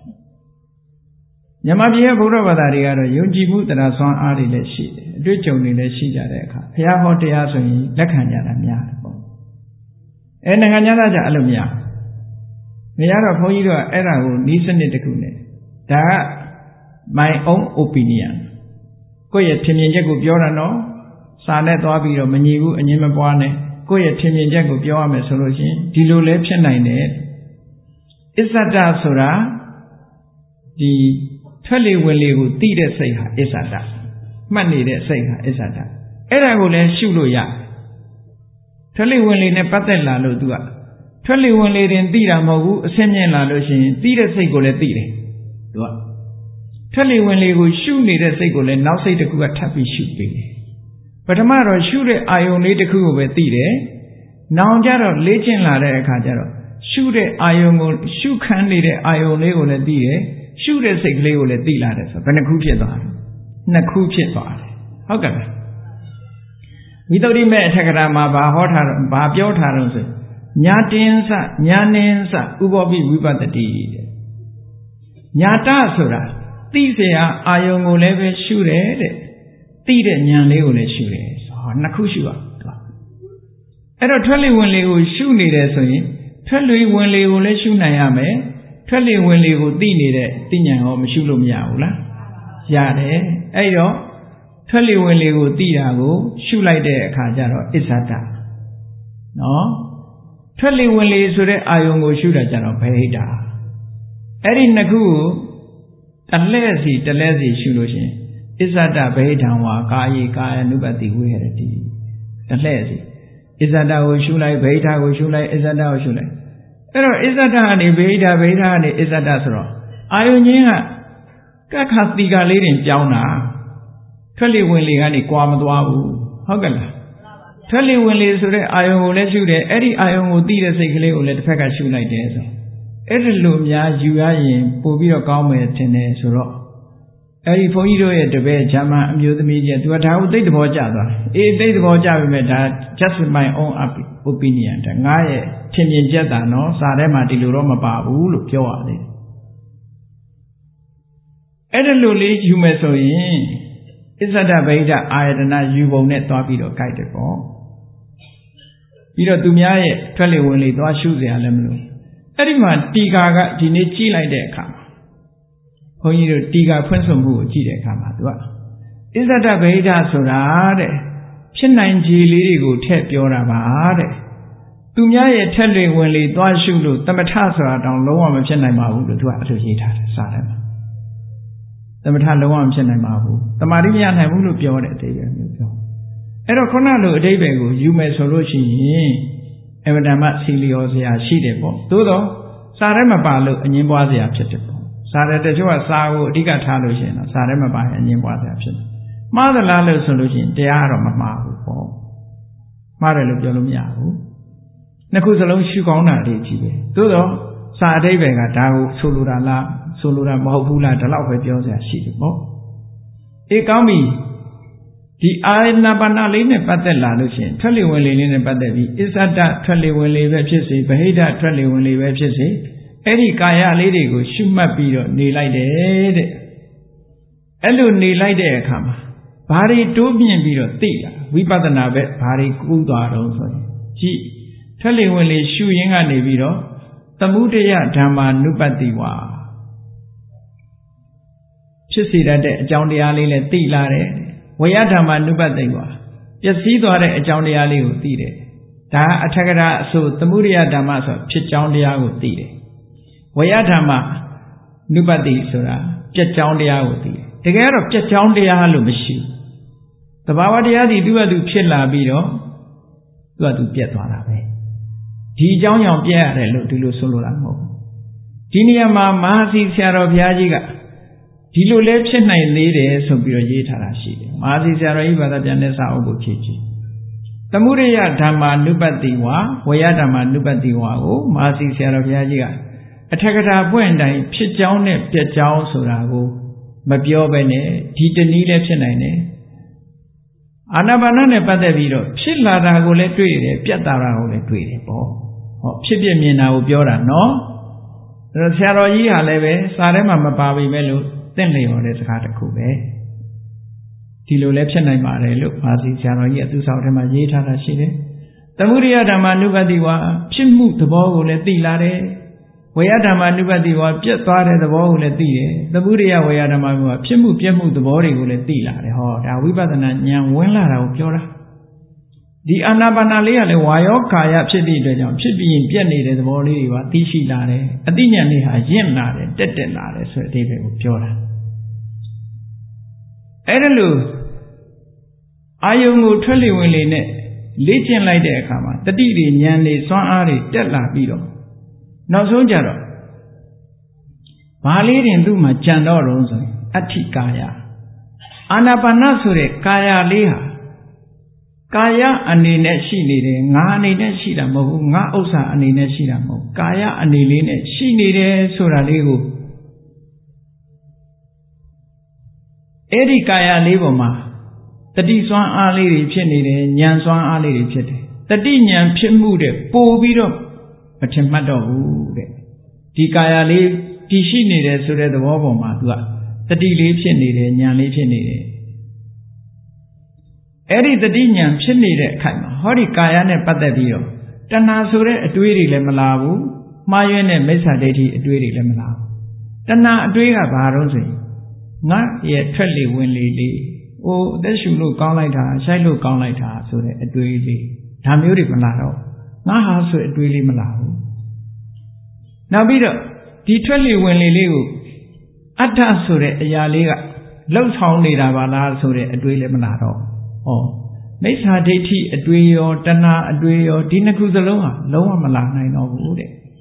မြန်မာပြည်ရဲ့ဗုဒ္ဓဘာသာတွေကတော့ယုံကြည်မှုတရားစွမ်းအားတွေလည်းရှိတယ်အတွေ့အကြုံတွေလည်းရှိကြတဲ့အခါဘုရားဟောတရားဆိုရင်လက်ခံကြတာများတယ်ပေါ့အဲနိုင်ငံသားကြအဲ့လိုမရမရတော့ဘုန်းကြီးတို့ကအဲ့ဒါကိုနီးစနစ်တစ်ခုနဲ့ဒါက my own opinion ကိုယ့်ရဲ့ထင်မြင်ချက်ကိုပြောတာနော်စာနဲ့သွားပြီးတော့မညီဘူးအငြင်းမပွားနဲ့ကိုယ့်ရဲ့ထင်မြင်ချက်ကိုပြောရမယ်ဆိုလို့ရှိရင်ဒီလိုလဲဖြစ်နိုင်တယ်အစ္ဆတဆိုတာဒီထွက်လေဝင်လေကိုသိတဲ့စိတ်ဟာအစ္ဆတမှတ်နေတဲ့စိတ်ဟာအစ္ဆတအဲ့ဒါကိုလည်းရှုလို့ရထွက်လေဝင်လေနဲ့ပတ်သက်လာလို့သူကထွက်လေဝင်လေတင်သိတာမဟုတ်ဘူးအဆင့်မြင့်လာလို့ရှိရင်သိတဲ့စိတ်ကိုလည်းသိတယ်သူကထွက်လေဝင်လေကိုရှုနေတဲ့စိတ်ကိုလည်းနောက်စိတ်တစ်ခုကထပ်ပြီးရှုပေးတယ်ပထမတော့ရှုတဲ့အာယုံလေးတစ်ခုကိုပဲသိတယ်နောင်ကြတော့လေ့ကျင့်လာတဲ့အခါကျတော့ရှုတဲ့အာယုံကိုရှုခန်းနေတဲ့အာယုံလေးကိုလည်းသိတယ်ရှုတဲ့စိတ်ကလေးကိုလည်းသိလာတယ်ဆိုဘယ်နှခုဖြစ်သွားလဲနှစ်ခုဖြစ်သွားတယ်ဟုတ်ကဲ့ဝိသုဒ္ဓိမေအထက်ကရာမှာဘာဟောထားတော့ဘာပြောထားတော့ဆိုညာတင်းစညာနင်းစဥပောပိဝိပတ္တိတဲ့ညာတဆိုတာသိเสียအာယုံကိုလည်းပဲရှုတယ်တဲ့သိတဲ့ဉာဏ်လေးကိုလည်းရှုတယ်ဟောနှစ်ခုရှုရအဲ့တော့ထွက်လေဝင်လေကိုရှုနေတယ်ဆိုရင်ထွက်လေဝင်လေကိုလည်းရှုနိုင်ရမယ်ထွက်လေဝင်လေကိုသိနေတဲ့သိဉာဏ်ရောမရှုလို့မရဘူးလားရတယ်အဲ့တော့ထွက်လေဝင်လေကိုသိတာကိုရှုလိုက်တဲ့အခါကျတော့အစ္ဆဒနော်ထွက်လေဝင်လေဆိုတဲ့အာယုံကိုရှုတာကျတော့ဘဟိတအဲ့ဒီနှစ်ခုကိုတလဲစီတလဲစီရှုလို့ရှင်အစ္ဆဒဗဟိတံဝါကာယေကာယ ानु ပတ္တိဝိဟရတိတလဲစီအစ္ဆဒကိုရှုလိုက်ဗဟိတကိုရှုလိုက်အစ္ဆဒကိုရှုလိုက်အဲ့တော့အစ္ဆဒကနေဗဟိတဗဟိတကနေအစ္ဆဒဆိုတော့အာယုံချင်းကကခတိကလေးတင်ပြောင်းတာထွက်လေဝင်လေကနေကွာမသွားဘူးဟုတ်ကဲ့လားထွက်လေဝင်လေဆိုတဲ့အာယုံကိုလည်းရှုတယ်အဲ့ဒီအာယုံကိုသိတဲ့စိတ်ကလေးကိုလည်းတစ်ဖက်ကရှုလိုက်တယ်ဆိုအဲ့ဒီလိုများယူရရင်ပို့ပြီးတော့ကောင်းမယ်ထင်တယ်ဆိုတော့အဲ့ဒီဘုန်းကြီးတို့ရဲ့တပည့်ဂျာမန်အမျိုးသမီးကြီးသူကဒါကိုသိတဲ့ဘောကြသွားအေးသိတဲ့ဘောကြပြီမဲ့ဒါ just my own opinion ဒါငါရဲ့ထင်မြင်ချက်တာနော်စာထဲမှာဒီလိုတော့မပါဘူးလို့ပြောရတယ်အဲ့ဒီလိုလေးယူမယ်ဆိုရင်အစ္ဆဒဗဟိတအာယတနာယူပုံနဲ့သွားပြီးတော့ကြိုက်တယ်ပေါ့ပြီးတော့သူများရဲ့ထွက်လေဝင်လေသွားရှုစရာလည်းမလိုအဲ့ဒီမှာတီကာကဒီနေ့ကြည့်လိုက်တဲ့အခါမှာဘုန်းကြီးတို့တီကာဖွင့်ဆိုမှုကိုကြည့်တဲ့အခါမှာသူကအစ္ဆဒဗဟိတဆိုတာတဲ့ဖြစ်နိုင်ခြေလေးတွေကိုထည့်ပြောတာပါတဲ့သူများရဲ့ထက်လေဝင်လေသွားရှုလို့တမထဆိုတာတောင်လုံးဝမဖြစ်နိုင်ပါဘူးလို့သူကအလိုရေးထားတယ်စာထဲမှာတမထလုံးဝမဖြစ်နိုင်ပါဘူးတမာတိမရနိုင်ဘူးလို့ပြောတဲ့အဓိပ္ပာယ်မျိုးပြောအဲ့တော့ခုနလိုအဓိပ္ပာယ်ကိုယူမယ်ဆိုလို့ရှိရင်အမတန်မှစီလျော်စရာရှိတယ်ပေါ့သို့တော့စာထဲမှာပါလို့အငင်းပွားစရာဖြစ်တယ်ပေါ့စာထဲတချို့ကစာကိုအဓိကထားလို့ရှိရင်တော့စာထဲမှာပါရင်အငင်းပွားစရာဖြစ်တယ်မှားသလားလို့ဆိုလို့ရှိရင်တရားတော့မမှားဘူးပေါ့မှားတယ်လို့ပြောလို့မရဘူးနှစ်ခုစလုံးရှုကောင်းတာလေးကြီးပဲသို့တော့စာအဓိပ္ပာယ်ကဒါကိုဆိုလိုတာလားဆိုလိုတာမဟုတ်ဘူးလားဒီလောက်ပဲပြောစရာရှိတယ်ပေါ့အေးကောင်းပြီဒီအာနာပါနလေးနဲ့ပတ်သက်လာလို့ရှိရင်ထွက်လေဝင်လေလေးနဲ့ပတ်သက်ပြီးအစ္ဆဒထွက်လေဝင်လေပဲဖြစ်စေဗဟိတထွက်လေဝင်လေပဲဖြစ်စေအဲ့ဒီကာယလေးတွေကိုရှုမှတ်ပြီးတော့နေလိုက်တယ်တဲ့အဲ့လိုနေလိုက်တဲ့အခါမှာဘာတွေတိုးမြင့်ပြီးတော့သိတာဝိပဿနာပဲဘာတွေကူးသွားတော့ဆိုရင်ကြည့်ထွက်လေဝင်လေရှုရင်းကနေပြီးတော့သမုဒယဓမ္မာနုပတ္တိဝါဖြစ်စေတတ်တဲ့အကြောင်းတရားလေးလည်းသိလာတယ်ဝေယဓမ္မာနုပတ္တိဝါပျက်စီးသွားတဲ့အကြောင်းတရားလေးကိုသိတယ်ဒါအထက်ကရာအဆိုသမုဒယဓမ္မဆိုဖြစ်ကြောင်းတရားကိုသိတယ်ဝေယဓမ္မာနုပတ္တိဆိုတာပြက်ကြောင်းတရားကိုသိတယ်တကယ်တော့ပြက်ကြောင်းတရားလို့မရှိဘူးသဘာဝတရားဒီသူ့အတူဖြစ်လာပြီးတော့သူ့အတူပြက်သွားတာပဲဒီအကြောင်းကြောင့်ပြက်ရတယ်လို့ဒီလိုဆိုလိုတာမဟုတ်ဘူးဒီနေရာမှာမဟာစီဆရာတော်ဘုရားကြီးကဒီလိုလဲဖြစ်နိုင်သေးတယ်ဆိုပြီးတော့ရေးထားတာရှိတယ်မဟာစီဆရာတော်ကြီးဘာသာပြန်တဲ့စာအုပ်ကိုဖြည့်ကြည့်သမုဒယဓမ္မာနုပတ္တိဝါဝေယဓမ္မာနုပတ္တိဝါကိုမဟာစီဆရာတော်ဘုရားကြီးကအထက်ကထာပွင့်တိုင်းဖြစ်ကြောင်းနဲ့ပြက်ကြောင်းဆိုတာကိုမပြောဘဲနဲ့ဒီတနည်းလည်းဖြစ်နိုင်တယ်အာနာပါနနဲ့ပတ်သက်ပြီးတော့ဖြစ်လာတာကိုလည်းတွေ့တယ်ပြက်တာကိုလည်းတွေ့တယ်ပေါ့ဟောဖြစ်ပြမြင်တာကိုပြောတာနော်ဒါတော့ဆရာတော်ကြီးဟာလည်းပဲစာထဲမှာမပါပေမဲ့လို့သင်လျော်တဲ့စကားတစ်ခုပဲဒီလိုလည်းဖြစ်နိုင်ပါတယ်လို့ပါစီဆရာတော်ကြီးအသူဆောင်ထဲမှာရေးထားတာရှိတယ်သမုဒယဓမ္မာနုပတ္တိဝါဖြစ်မှုသဘောကိုလည်းသိလာတယ်ဝေယဓမ္မာနုပတ္တိဝါပြက်သွားတဲ့သဘောကိုလည်းသိတယ်သမုဒယဝေယဓမ္မာကဖြစ်မှုပြက်မှုသဘောတွေကိုလည်းသိလာတယ်ဟောဒါဝိပဿနာဉာဏ်ဝင်လာတာကိုပြောတာဒီအာနာပါနာလေးကလည်းဝါယောကာယဖြစ်တဲ့အတွက်ကြောင့်ဖြစ်ပြီးရင်ပြက်နေတဲ့သဘောလေးတွေပါသိရှိလာတယ်အသိဉာဏ်လေးဟာရင့်လာတယ်တက်တက်လာတယ်ဆိုတဲ့အဓိပ္ပာယ်ကိုပြောတာအဲ့ဒါလို့အာယုံကိုထွက်လေဝင်လေနဲ့လေ့ကျင့်လိုက်တဲ့အခါမှာတတိတွေဉာဏ်တွေစွမ်းအားတွေတက်လာပြီးတော့နောက်ဆုံးကြတော့ဘာလေးတင်သူ့မှာကြံတော့တော့ဆိုရင်အဋ္ဌိကာယအာနာပါနဆိုတဲ့ကာယလေးဟာကာယအနေနဲ့ရှိနေတယ်ငါအနေနဲ့ရှိတာမဟုတ်ဘူးငါဥစ္စာအနေနဲ့ရှိတာမဟုတ်ကာယအနေလေးနဲ့ရှိနေတယ်ဆိုတာလေးကိုအဲ့ဒီကာယလေးပေါ်မှာတတိစွမ်းအားလေးတွေဖြစ်နေတယ်ဉာဏ်စွမ်းအားလေးတွေဖြစ်တယ်တတိဉာဏ်ဖြစ်မှုတဲ့ပို့ပြီးတော့မထင်မှတ်တော့ဘူးတဲ့ဒီကာယလေးတည်ရှိနေတယ်ဆိုတဲ့သဘောပေါ်မှာသူကတတိလေးဖြစ်နေတယ်ဉာဏ်လေးဖြစ်နေတယ် Eri the dinyan, Chini de Kaima, Hori Kayane Patadio, Tana Sure, a Duiri Lemalavu, Mayene Mesa Deti, a Duiri Lemalavu. Tana Duiga Barosi, not yet Trelly Winley, oh, this you look on like her, shall look on like her, so that a Duiri, Tamuri Malaro, Naha so a Duiri Malavu. Now be the Trelly Winley Liu, Atta Sure, a Yaliga, Loves Honey Ravala, so that a Duiri Malaro. Oh, Mesa Deti, a Duio, Tana, a Duio, Dina Cruzaloa, Loa Malana, and all wood.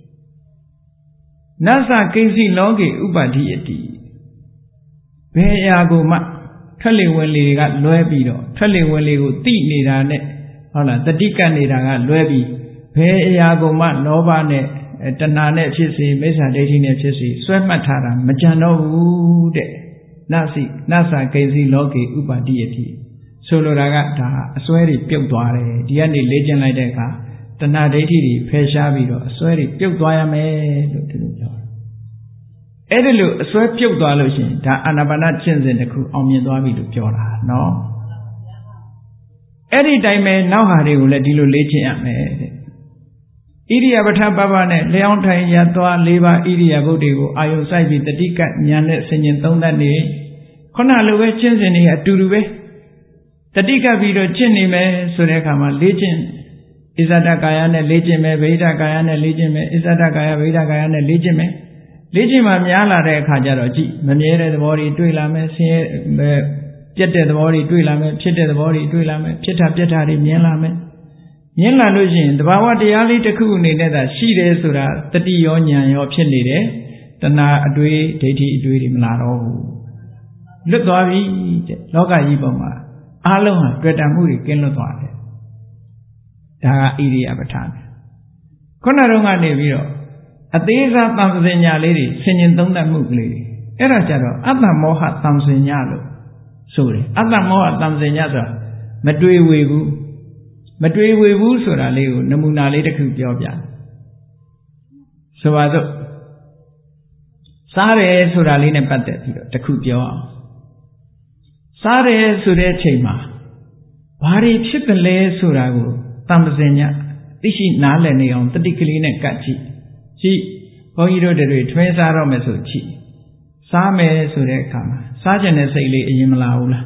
Nasa Casey Logi Ubadiati. Beago Ma, Tully Willy got Loebido, Tully Willy who tea nida net, Hola, the Dika nida Loebi, Beago Ma, Novane, Tanane Chisi, Mesa Deti Chisi, Swematara, Majano Wood, Nasi, Nasa Casey Logi Ubadiati. Solo ragata, a sweary piltuare, the only legend like that, the Nadeti, Peshavido, a sweary piltuame, look to the door. Edilu, a sweat piltualution, that Anabana chins in the crew on Yadovi to Piola, no? Any time now had you let you legend. Idi Abata Babane, Leonta Yatua, Leva, Idi Abodigo, Ayosai, the Dika, Nyanet, Singing Tondani, Konalu chins in here, Turube. Tatika video chinny me Surekama legend Isada Gayana legime, Veda Gayana legime, Isada Gaya Veda Gayana legime, Legima Miala de Kajaroji, Mamere the body Duilame, Jette the body Duilame, Chitte the body Duilame, Chitta Pietari Mielame. Miela Lugin, the Bawa de Ali de Kuni that she de Sura, the Dionia, your Chinide, the Na Adui, Deti Dui Milano. Look, Loga Iboma. Alone, Greta Muri, Genotwa. Daga Idi Abatan. Konarunga Nevio. A Deza Tamsinya lady, singing Donda Mook lady. Eracharo, Ada Moha Tamsinyalo. Sorry, Ada Moha Tamsinyaza. Madui Webu. Madui Webu Sura Leo, Namuna later Kupiobia. So I thought Sare Suralina Patet, the Kupio. Sare Sure Chema Bari Chipele Surago, Tamzenia, Tishi Nale Neon, particularly Kachi. Chi, Hoiro de Twesaro Mesuchi. Same Sure Kama, Sergeant Sally Yimalaula.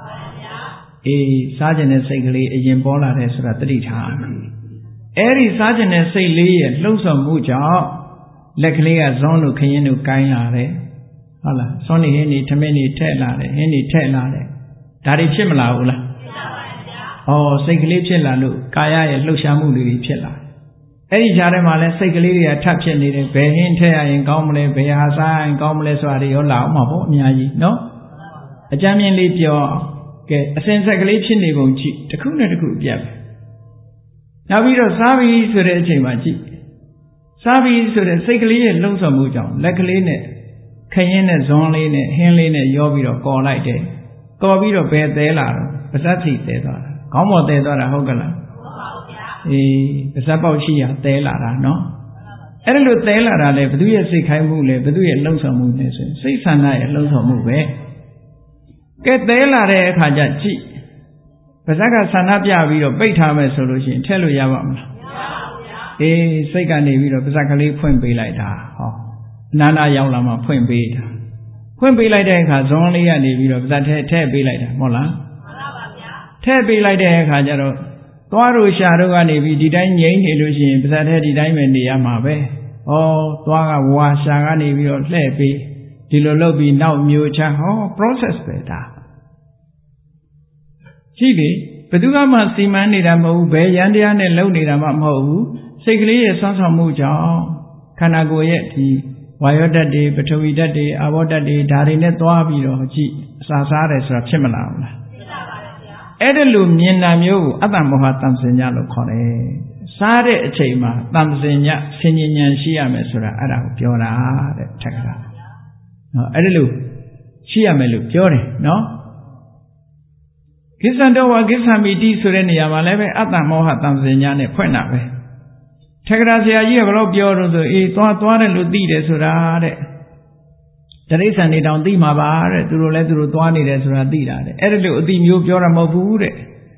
A Sergeant Sally Yimbola Resura three times. Eri Sergeant Sally, Losa Muja, Leclea Zono Kayenu Kainare. Hala, Sonny Henny Tamini Telare, Henny Telare. Dari Chimla Ula. Oh, Sikli Chilalu, Kaya, Lushamu, Chilla. Eddie Jaremale, Sikli, a touching it, Behin Tea and Gomle, Behaza and Gomle Swadi, Ola, Mabo, Miyaji, no? A Jamian leap your get a sense of glitching the Bunchi, the Kuna the Group, yep. Now we don't Savi to the Chimaji. Savi to the Sikli and Lusa Mujan, Lecaline. Cayenne, Zonline, Henlin, Yobito, go like that. Go be a bed there, Pasati, there. Come on, there, Hogala. Eh, Sapochia, there, no? Elu Taylor, but do you see Kaimule, but do you lose a moon? Six and I lose a move, eh? Get there, Kajachi. Pasaka Sanapia, we have bait time solution, tell you Yavam. Eh, second, we have Pasakali point be like that. Nana Yalama, point be. Point be like that has only a video that tab be like that, Mola. Tab be like that, Kajaro. Tuaru Sharu and if you didn't yin illusion, but that had the diamond the Yamabe. Oh, Tuaga Washagani, we are sleepy. Tilolobi now mucha, oh, process better. Chibi, Peduga must see man need a move, Yandian and Lodi Ramamu, Sigli a son of Muja, Kanagoyeti. Why that day, but we that day, about that day, Darine Tuabio, G, Sasares or Chimala. Edelum Yenamio, Adamoha Tamsinyalo Kore. Sare Chema, Tamsinya, Sinian Shia Mesura, Ada Piora, Tekra. No, Edelu, Shia Melu, Piore, no? Gisandoa gives a midi Surenia Maleve, Adamoha Tamsinyane, Puenabe. Tegracia, you have robbed your e Tuan Ludi Surare. Teresa need on the Mabare to let the Tuani Resura Dida. Edelu, the new Piora Mavure.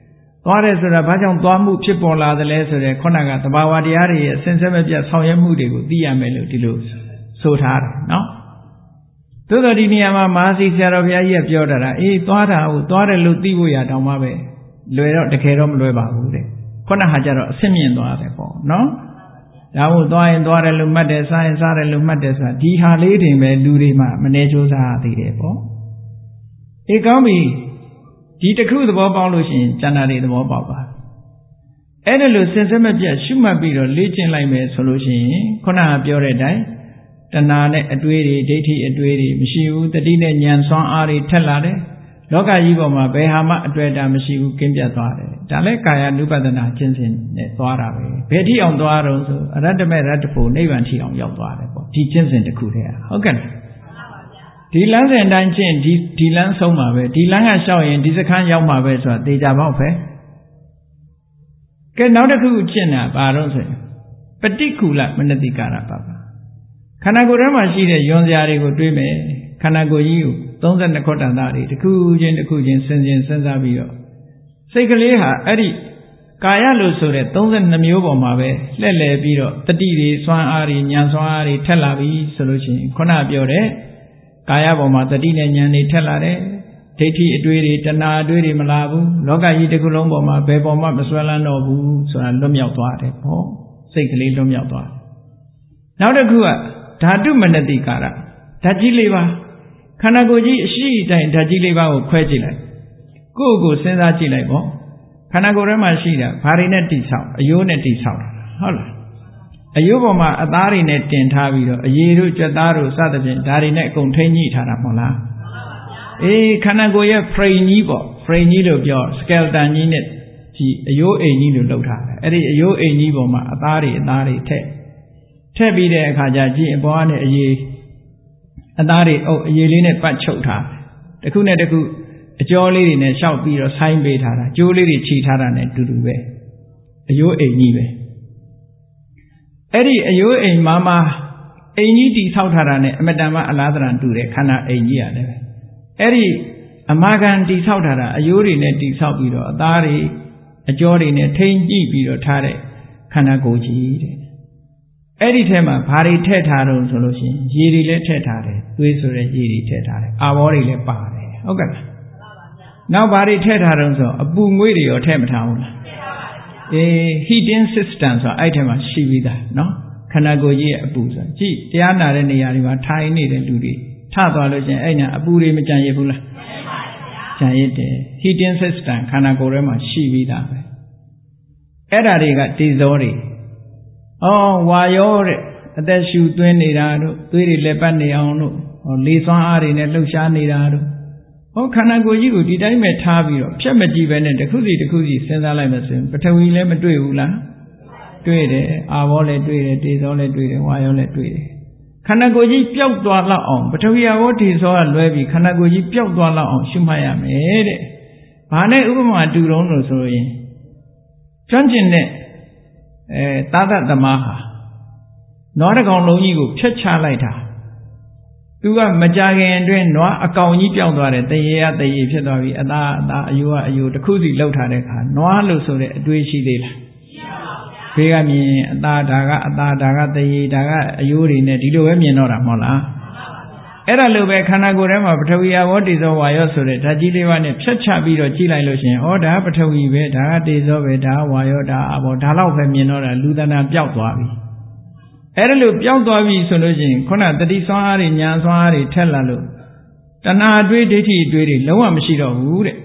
သွားတယ်ဆိုတာဘာကြောင့်သွားမှုဖြစ်ပေါ်လာသလဲဆိုတဲ့ခုနကသဘာဝတရားတွေရဲ့အစဉ်ဆက်မပြတ်ဆောင်ရွက်မှုတွေကိုသိရမယ်လို့ဒီလိုဆိုထားတယ်နော်သို့တော်ဒီနေရာမှာမဟာစီဆရာတော်ဘုရားကြီးကပြောတာကအေးသွားတာကိုသွားတယ်လို့သိဖို့ရတောင်းမှပဲလွယ်တော့တကယ်တော့မလွယ်ပါဘူးတဲ့ခုနဟာကျတော့အဆင့်မြင့်သွားတယ်ပေါ့နော်ဒါမို့သွားရင်သွားတယ်လို့မှတ်တယ်စားရင်စားတယ်လို့မှတ်တယ်ဆိုတာဒီဟာလေးတင်ပဲလူတွေမှမနေကြိုးစားသေးတယ်ပေါ့အေးကောင်းပြီဒီတစ်ခုသဘောပေါက်လို့ရှိရင်ကျန်တာတွေသဘောပေါက်ပါအဲ့ဒါလို့စင်စစ်မပြတ်ရှုမှတ်ပြီးတော့လေ့ကျင့်လိုက်မယ်ဆိုလို့ရှိရင်ခုနကပြောတဲ့အတိုင်းတဏှာနဲ့အတွေးတွေဒိဋ္ဌိအတွေးတွေမရှိဘူးတတိနဲ့ဉာဏ်စွမ်းအားတွေထက်လာတယ်လောကကြီးပေါ်မှာဘယ်ဟာမှအတွေ့အတာမရှိဘူးကင်းပြတ်သွားတယ်ဒါလည်းကာယ ानु ပဒနာကျင့်စဉ်နဲ့သွားတာပဲဘယ်ထိအောင်သွားတော့ဆိုအရတ္တမေရတ္တဖို့နိဗ္ဗာန်ထိအောင်ရောက်သွားတယ်ပေါ့ဒီကျင့်စဉ်တစ်ခုတည်းဟုတ်ကဲ့ဒီလမ်းစဉ်အတိုင်းကျင့်ဒီဒီလမ်းဆုံးမှာပဲဒီလမ်းကလျှောက်ရင်ဒီစခန်းရောက်မှာပဲဆိုတာသေချာပေါက်ပဲကဲနောက်တစ်ခုကျင့်တာဘာလို့ဆိုရင်ပฏิကူလမနတိကာရပပခန္ဓာကိုယ်ထဲမှာရှိတဲ့ယွန်စရာတွေကိုတွေးမယ်ခန္ဓာကိုယ်ကြီးကိုသုံးဆယ်နှစ်ခွတ္တန်သားတွေတစ်ခုချင်းတစ်ခုချင်းစဉ်စဉ်စဉ်းစားပြီးတော့စိတ်ကလေးဟာအဲ့ဒီကာယလို့ဆိုတဲ့သုံးဆယ်နှစ်မျိုးပေါ်မှာပဲလှည့်လည်ပြီးတော့တတိတွေစွမ်းအားတွေဉာဏ်စွမ်းအားတွေထက်လာပြီဆိုလို့ရှိရင်ခုနပြောတဲ့ကာယပေါ်မှာတတိနဲ့ဉာဏ်တွေထက်လာတယ်ဒိဋ္ဌိအတွေးတွေတဏှာအတွေးတွေမလာဘူးလောကကြီးတစ်ခုလုံးပေါ်မှာဘယ်ပေါ်မှမစွဲလန်းတော့ဘူးဆိုတာလွတ်မြောက်သွားတယ်ပေါ့စိတ်ကလေးလွတ်မြောက်သွားတယ်နောက်တစ်ခုကဓာတုမနတိကာရဓာတ်ကြီးလေးပါခန္ဓာကိုယ်ကြီးအရှိအတိုင်းဓာတ်ကြီးလေးပါကိုခွဲကြည့်လိုက်ကိုယ့်ကိုယ်စဉ်းစားကြည့်လိုက်ပေါ့ခန္ဓာကိုယ်ထဲမှာရှိတာဘာတွေနဲ့တိဆောက်အယိုးနဲ့တိဆောက်တာဟုတ်လားအယိုးပေါ်မှာအသားတွေနဲ့တင်ထားပြီးတော့အရည်တို့ကြွက်သားတို့စသဖြင့်ဒါတွေနဲ့အကုန်ထိန်းညှိထားတာမဟုတ်လားအေးခန္ဓာကိုယ်ရဲ့ frame ကြီးပေါ့ frame ကြီးလို့ပြော skeleton ကြီးနဲ့ဒီအယိုးအိမ်ကြီးလို့လုပ်ထားတယ်အဲ့ဒီအယိုးအိမ်ကြီးပေါ်မှာအသားတွေအသားတွေထည့်ထည့်ပြီးတဲ့အခါကျကြည့်အပေါ်ကနေအရည်အသားတွေအုပ်အရည်လေးနဲ့ပတ်ချုပ်ထားတစ်ခုနဲ့တစ်ခုအကျော်လေးတွေနဲ့ရှောက်ပြီးတော့ဆိုင်းပေးထားတာကြိုးလေးတွေခြိထားတာနဲ့တူတူပဲအယိုးအိမ်ကြီးပဲအဲ့ဒီအယိုးအိမ်မှာမှာအိမ်ကြီးတီဆောက်ထားတာနဲ့အမတန်မှအလားတန်တူတယ်ခန္ဓာအိမ်ကြီးရတယ်အဲ့ဒီအမာခံတီဆောက်ထားတာအယိုးတွေနဲ့တီဆောက်ပြီးတော့အသားတွေအကျော်တွေနဲ့ထိမ့်ကြည့်ပြီးတော့ထားတဲ့ခန္ဓာကိုယ်ကြီးတဲ့အဲ့ဒီထဲမှာဘာတွေထည့်ထားတော့ဆိုလို့ရှိရင်ရေတွေလည်းထည့်ထားတယ်သွေးဆိုတဲ့ရေတွေထည့်ထားတယ်အာဘောတွေလည်းပါတယ်ဟုတ်ကဲ့လားနောက်ဘာတွေထည့်ထားတော့ဆိုအပူငွေ့တွေရောထည့်မထားဘူးလားအေး heating system ဆိုတာအဲ့ထဲမှာရှိပြီးသားเนาะခန္ဓာကိုယ်ကြီးရဲ့အပူဆိုတာကြည့်တရားနာတဲ့နေရာတွေမှာထိုင်နေတဲ့လူတွေထသွားလို့ရှိရင်အဲ့ညာအပူတွေမကြံရဘူးလားကြံရတဲ့ heating system ခန္ဓာကိုယ်ထဲမှာရှိပြီးသားပဲအဲ့ဓာတွေကတေဇောတွေအော်ဝါရောတဲ့အသက်ရှူသွင်းနေတာတို့သွေးတွေလက်ပတ်နေအောင်တို့လေစွမ်းအားတွေနဲ့လှုပ်ရှားနေတာတို့ဟောခန္ဓာကိုယ်ကြီးကိုဒီတိုင်းပဲထားပြီးတော့ဖြတ်မကြည့်ပဲနဲ့တစ်ခုစီတစ်ခုစီစဉ်းစားလိုက်မှဆိုရင်ပထဝီလည်းမတွေ့ဘူးလားတွေ့တယ်အာဘောလည်းတွေ့တယ်တေဇောလည်းတွေ့တယ်ဝါရောလည်းတွေ့တယ်ခန္ဓာကိုယ်ကြီးပျောက်သွားလောက်အောင်ပထဝီအာဘောတေဇောကလွဲပြီးခန္ဓာကိုယ်ကြီးပျောက်သွားလောက်အောင်ရှုမှတ်ရမယ်တဲ့ဘာနဲ့ဥပမာတူတုံးလို့ဆိုရင်ကျွမ်းကျင်တဲ့အဲသာသသမားဟာနွားတစ်ကောင်လုံးကြီးကိုဖျက်ချလိုက်တာသူကမကြခင်အတွင်းနွားအကောင်ကြီးပြောင်းသွားတယ်တရေရတရေဖြစ်သွားပြီအသားအသားအယိုးကအယိုးတစ်ခုစီလှုပ်ထားတဲ့အခါနွားလို့ဆိုတဲ့အတွေးရှိသေးလားရှိပါဘူးဗျာဘေးကမြင်အသားဒါကအသားဒါကတရေဒါကအယိုးတွေနဲ့ဒီလိုပဲမြင်တော့တာမဟုတ်လားအဲ့ဒါလိုပဲခန္ဓာကိုယ်ထဲမှာပထဝီအာဘောတေဇောဝါယောဆိုတဲ့ဓာတ်ကြီးလေးပါးနဲ့ဖြတ်ချပြီးတော့ကြည့်လိုက်လို့ရှိရင်ဩဒါကပထဝီပဲဒါကတေဇောပဲဒါကဝါယောဒါအာဘောဒါတော့ပဲမြင်တော့တာလူသဏ္ဍာန်ပျောက်သွားပြီအဲ့ဒါလိုပျောက်သွားပြီဆိုလို့ရှိရင်ခုနတတိစွမ်းအားတွေဉာဏ်စွမ်းအားတွေထက်လာလို့တဏှာအတွေးဒိဋ္ဌိအတွေးတွေလုံးဝမရှိတော့ဘူးတဲ့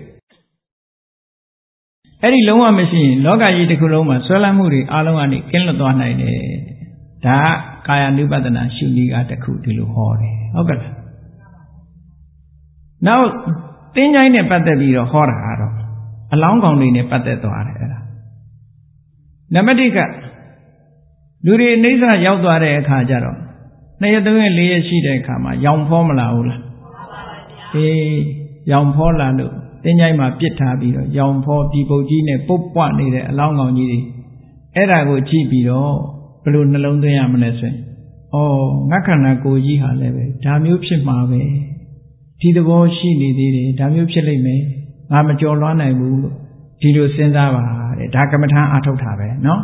အဲ့ဒီလုံးဝမရှိရင်လောကကြီးတစ်ခုလုံးမှာဆွဲလန်းမှုတွေအလုံးကနေကင်းလွတ်သွားနိုင်တယ်ဒါကကာယ ानु ပဒနာရှုနည်းကတစ်ခုဒီလိုဟောတယ်ဟုတ်ကဲ့လားနောက်သင်္ချိုင်းနဲ့ပတ်သက်ပြီးတော့ဟောတာကတော့အလောင်းကောင်တွေနဲ့ပတ်သက်သွားတယ်အဲ့ဒါနံပါတ်တစ်ကလူတွေအိဋ္ဌရောက်သွားတဲ့အခါကျတော့နှစ်ရက်သုံးရက်လေးရက်ရှိတဲ့အခါမှာရောင်ဖောမလာဘူးလားအေးရောင်ဖောလာလို့သင်္ချိုင်းမှာပြစ်ထားပြီးတော့ရောင်ဖောဒီပုတ်ကြီးနဲ့ပုတ်ပွနေတဲ့အလောင်းကောင်ကြီးတွေအဲ့ဒါကိုကြည့်ပြီးတော့ဘယ်လိုနှလုံးသွင်းရမလဲဆိုရင်ဩငါခန္ဓာကိုယ်ကြီးဟာလည်းပဲဒါမျိုးဖြစ်မှာပဲဒီသဘောရှိနေသေးတယ်ဒါမျိုးဖြစ်လိမ့်မယ်ငါမကြော်လွှမ်းနိုင်ဘူးလို့ဒီလိုစဉ်းစားပါတဲ့ဒါကမ္မထာအာထုတ်တာပဲနော်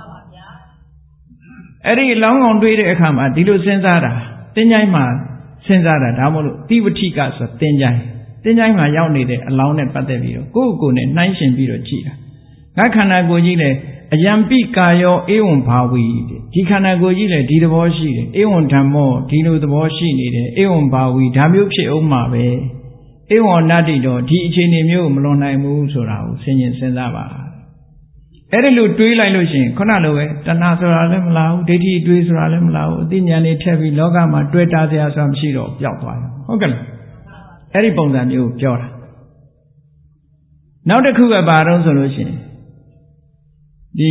အဲ့ဒီလောင်းကောင်တွေးတဲ့အခါမှာဒီလိုစဉ်းစားတာတင်းကြိုင်းမှာစဉ်းစားတာဒါမို့လို့တိဝဋ္ဌိကဆိုတင်းကြိုင်းတင်းကြိုင်းမှာရောက်နေတဲ့အလောင်းနဲ့ပတ်သက်ပြီးတော့ကိုယ့်ကိုယ်နဲ့နှိုင်းယှဉ်ပြီးတော့ကြည့်တာငါခန္ဓာကိုယ်ကြီးလေအယံပိကာယောဧဝံဘာဝီဒီခန္ဓာကိုယ်ကြီးလေဒီသဘောရှိတယ်ဧဝံဓမ္မောဒီလိုသဘောရှိနေတယ်ဧဝံဘာဝီဒါမျိုးဖြစ်အောင်မှာပဲဧဝံနတ္တိတော့ဒီအခြေအနေမျိုးမလွန်နိုင်ဘူးဆိုတာကိုစဉ်းကျင်စဉ်းစားပါအဲ့ဒီလိုတွေးလိုက်လို့ရှိရင်ခုနလိုပဲတဏှာဆိုတာလည်းမလာဘူးဒိဋ္ဌိတွေးဆိုတာလည်းမလာဘူးအသိဉာဏ်တွေထက်ပြီးလောကမှာတွေ့တာစရာဆိုတာမရှိတော့ပျောက်သွားတယ်ဟုတ်ကဲ့လားအဲ့ဒီပုံစံမျိုးပြောတာနောက်တစ်ခုကဘာတော့ဆိုလို့ရှိရင်ဒီ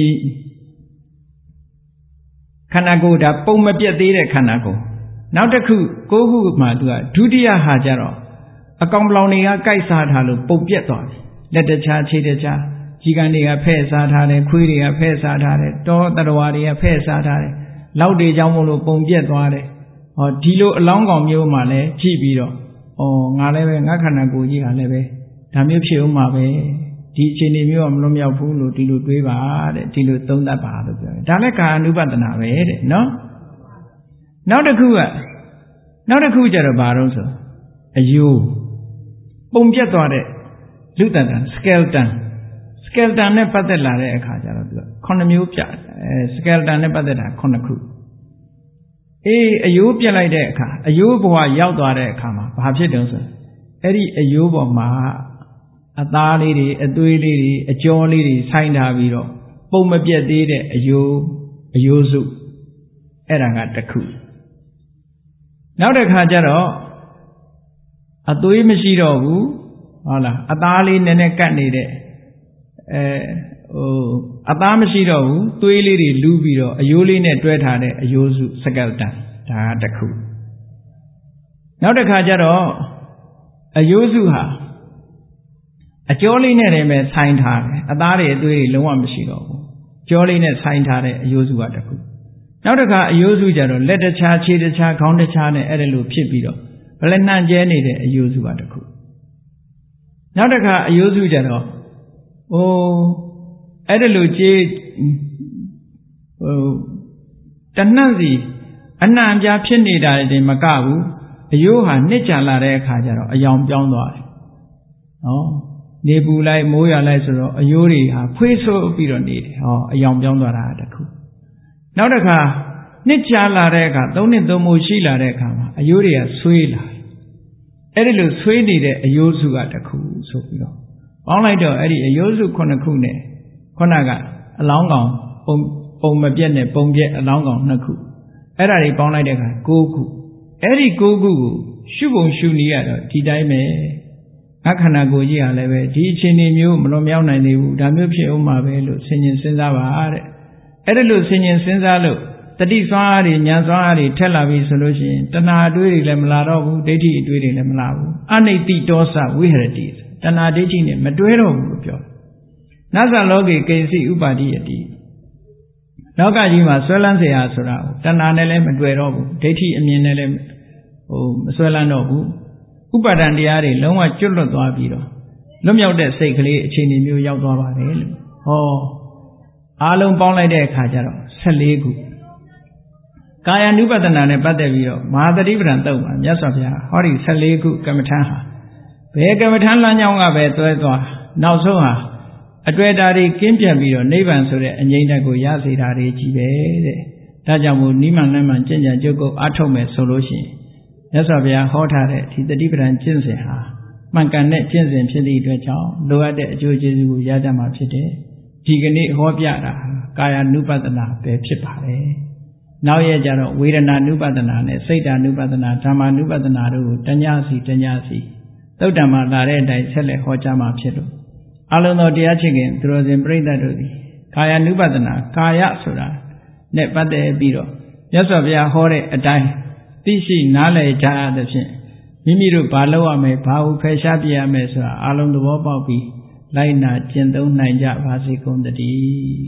ခန္ဓာကိုယ်ဒါပုံမပြတ်သေးတဲ့ခန္ဓာကိုယ်နောက်တစ်ခုကိုးခုမှသူကဒုတိယဟာကြတော့အကောင်ပလောင်တွေကကြိုက်စားထားလို့ပုံပြတ်သွားတယ်လက်တခြားခြေတခြားကြီးကန်တွေကဖဲ့စားထားတယ်ခွေးတွေကဖဲ့စားထားတယ်တောတရဝါတွေကဖဲ့စားထားတယ်လောက်တွေကြောင့်မို့လို့ပုံပြတ်သွားတယ်ဟောဒီလိုအလောင်းကောင်မျိုးမှလည်းကြည့်ပြီးတော့ဩငါလည်းပဲငါခန္ဓာကိုယ်ကြီးကလည်းပဲဒါမျိုးဖြစ်ဦးမှာပဲဒီအခြေအနေမျိုးကမလွန်မြောက်ဘူးလို့ဒီလိုတွေးပါတဲ့ဒီလိုသုံးသပ်ပါလို့ပြောတယ်ဒါလည်းကာယ ानु ပတနာပဲတဲ့နော်နောက်တစ်ခုကနောက်တစ်ခုကျတော့ဘာလို့ဆိုအယိုးပုံပြတ်သွားတဲ့လူတန်တန် skeleton skeleton နဲ့ပတ်သက်လာတဲ့အခါကျတော့သူကခုနှစ်မျိုးပြအဲ skeleton နဲ့ပတ်သက်တာခုနှစ်ခုအေးအယိုးပြတ်လိုက်တဲ့အခါအယိုးဘဝရောက်သွားတဲ့အခါမှာဘာဖြစ်တုံးဆိုအဲ့ဒီအယိုးပေါ်မှာအသားလေးတွေအသွေးလေးတွေအကြောလေးတွေဆိုင်ထားပြီးတော့ပုံမပြတ်သေးတဲ့အယိုးအယိုးစုအဲ့ဒါကတစ်ခုနောက်တစ်ခါကျတော့အသွေးမရှိတော့ဘူးဟုတ်လားအသားလေးနည်းနည်းကတ်နေတဲ့အဲဟိုအသားမရှိတော့ဘူးသွေးလေးတွေလူးပြီးတော့အယိုးလေးနဲ့တွဲထားတဲ့အယိုးစုစကလတန်ဒါကတစ်ခုနောက်တစ်ခါကျတော့အယိုးစုဟာအကျော်လေးနဲ့တည်းပဲဆိုင်ထားတယ်အသားတွေအသွေးတွေလုံးဝမရှိတော့ဘူးကျော်လေးနဲ့ဆိုင်ထားတဲ့အယိုးစုကတစ်ခုနောက်တစ်ခါအယိုးစုကျတော့လက်တစ်ခြားခြေတစ်ခြားခေါင်းတစ်ခြားနဲ့အဲ့ဒါလိုဖြစ်ပြီးတော့ဘယ်လဲနှံ့ကျဲနေတဲ့အယိုးစုကတစ်ခုနောက်တစ်ခါအယိုးစုကျတော့ဟိုအဲ့ဒါလိုကြေးဟိုတနှံ့စီအနှံ့အပြားဖြစ်နေတာတွေမကဘူးအယိုးဟာနှစ်ကြာလာတဲ့အခါကျတော့အယောင်ပြောင်းသွားတယ်နော်နေပူလိုက်မိုးရွာလိုက်ဆိုတော့အယိုးတွေဟာဖွေးဆိုးပြီးတော့နေတယ်ဟောအယောင်ပြောင်းသွားတာတခုနောက်တစ်ခါနှစ်ကြာလာတဲ့အခါသုံးနှစ်သုံးမိုးရှိလာတဲ့အခါမှာအယိုးတွေကဆွေးလာတယ်အဲ့ဒီလိုဆွေးနေတဲ့အယိုးစုကတခုဆိုပြီးတော့ပေါင်းလိုက်တော့အဲ့ဒီအယိုးစုခုနှစ်ခုနဲ့ခုနကအလောင်းကောင်ပုံပုံမပြတ်နဲ့ပုံပြက်အလောင်းကောင်နှစ်ခုအဲ့ဒါတွေပေါင်းလိုက်တဲ့အခါကိုးခုအဲ့ဒီကိုးခုကိုရှုပုံရှုနည်းရတော့ဒီတိုင်းပဲငါခန္ဓာကိုယ်ကြီးဟာလည်းပဲဒီအခြေအနေမျိုးမလွန်မြောက်နိုင်သေးဘူးဒါမျိုးဖြစ်အောင်မှာပဲလို့ဆင်ញင်စဉ်းစားပါတဲ့အဲ့ဒါလို့ဆင်ញင်စဉ်းစားလို့တတိစွမ်းအားတွေဉာဏ်စွမ်းအားတွေထက်လာပြီဆိုလို့ရှိရင်တဏှာအတွေးတွေလည်းမလာတော့ဘူးဒိဋ္ဌိအတွေးတွေလည်းမလာဘူးအနိတိတောစဝိဟရတိတဏှာဒိဋ္ဌိနဲ့မတွဲတော့ဘူးလို့ပြောနသလောကေကိဉ္စီဥပါတိယတိလောကကြီးမှာဆွဲလန်းเสียဆိုတာတဏှာနဲ့လည်းမတွဲတော့ဘူးဒိဋ္ဌိအမြင်နဲ့လည်းဟိုမဆွဲလန်းတော့ဘူးဥပါဒံတရားတွေလုံးဝကျွတ်လွတ်သွားပြီးတော့လွတ်မြောက်တဲ့စိတ်ကလေးအခြေအနေမျိုးရောက်သွားပါတယ်လို့ဟောအားလုံးပေါင်းလိုက်တဲ့အခါကျတော့ဆယ်လေးခုကာယ ानु ပတနာနဲ့ပတ်သက်ပြီးတော့မဟာသတိပဋ္ဌာန်တုတ်မှာမြတ်စွာဘုရားဟောဒီဆယ်လေးခုကမ္မထမ်းဟာဘယ်ကမ္မထမ်းလမ်းကြောင်းကပဲတွဲသွားနောက်ဆုံးဟာအတွေ့အတာတွေကင်းပြတ်ပြီးတော့နိဗ္ဗာန်ဆိုတဲ့အငြိမ့်တက်ကိုရစေတာတွေကြီးပဲတဲ့ဒါကြောင့်မို့နိမန်လမ်းမှကျင့်ကြံကြုတ်ကုတ်အားထုတ်မယ်ဆိုလို့ရှိရင်မြတ်စွာဘုရားဟောထားတဲ့ဒီတတိပဋ္ဌာန်ကျင့်စဉ်ဟာမှန်ကန်တဲ့ကျင့်စဉ်ဖြစ်သည့်အတွက်ကြောင့်လိုအပ်တဲ့အကျိုးကျေးဇူးကိုရကြမှာဖြစ်တယ်ဒီကနေ့ဟောပြတာကာယ ानु ပတနာပဲဖြစ်ပါတယ်နောက်ရကြတော့ဝေဒနာ ानु ပတနာနဲ့စိတ်ဓာ ानु ပတနာဓမ္မ ानु ပတနာတို့ကိုတညစီတညစီသုတ်တံမှာလာတဲ့အတိုင်းဆက်လက်ဟောကြားမှာဖြစ်လို့အလုံးစုံတရားချစ်ခင်သူတော်စင်ပြိဿတို့သည်ကာယ ानु ပတနာကာယဆိုတာနဲ့ပတ်သက်ပြီးတော့မြတ်စွာဘုရားဟောတဲ့အတိုင်းသိရှိနားလည်ကြသဖြင့်မိမိတို့ဘာလုပ်ရမယ်ဘာဟုဖယ်ရှားပြရမယ်ဆိုတာအလုံးသဘောပေါက်ပြီးလိုက်နာကျင့်သုံးနိုင်ကြပါစေကုန်သတည်း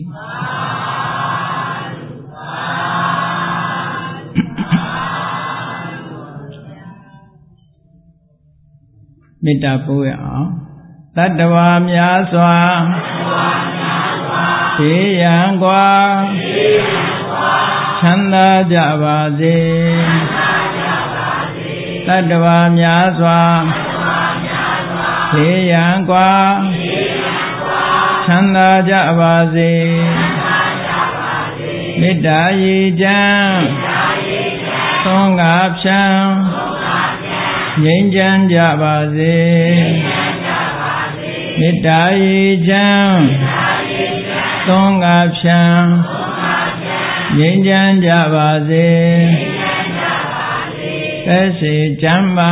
မေတ္တာပို့ရအောင်သတတ္တဝါများစွာဘေးရန်ကွာချမ်းသာကြပါစေတတ္တဝါများစွာဘေးရန်ကွာချမ်းသာကြပါစေမေတ္တာရေချမ်းသုံးငါဖြံငြိမ်းချမ်းကြပါစေမေတ္တာရေချမ်းသုံးငါဖြံငြိမ်းချမ်းကြပါစေသက်ရှိချမ်းသာ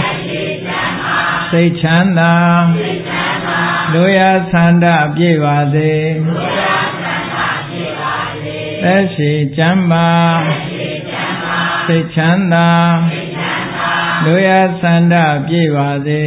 စိတ်ချမ်းသာလူရဆန္ဒပြည့်ပါစေသက်ရှိချမ်းသာစိတ်ချမ်းသာလူရဆန္ဒပြည့်ပါစေ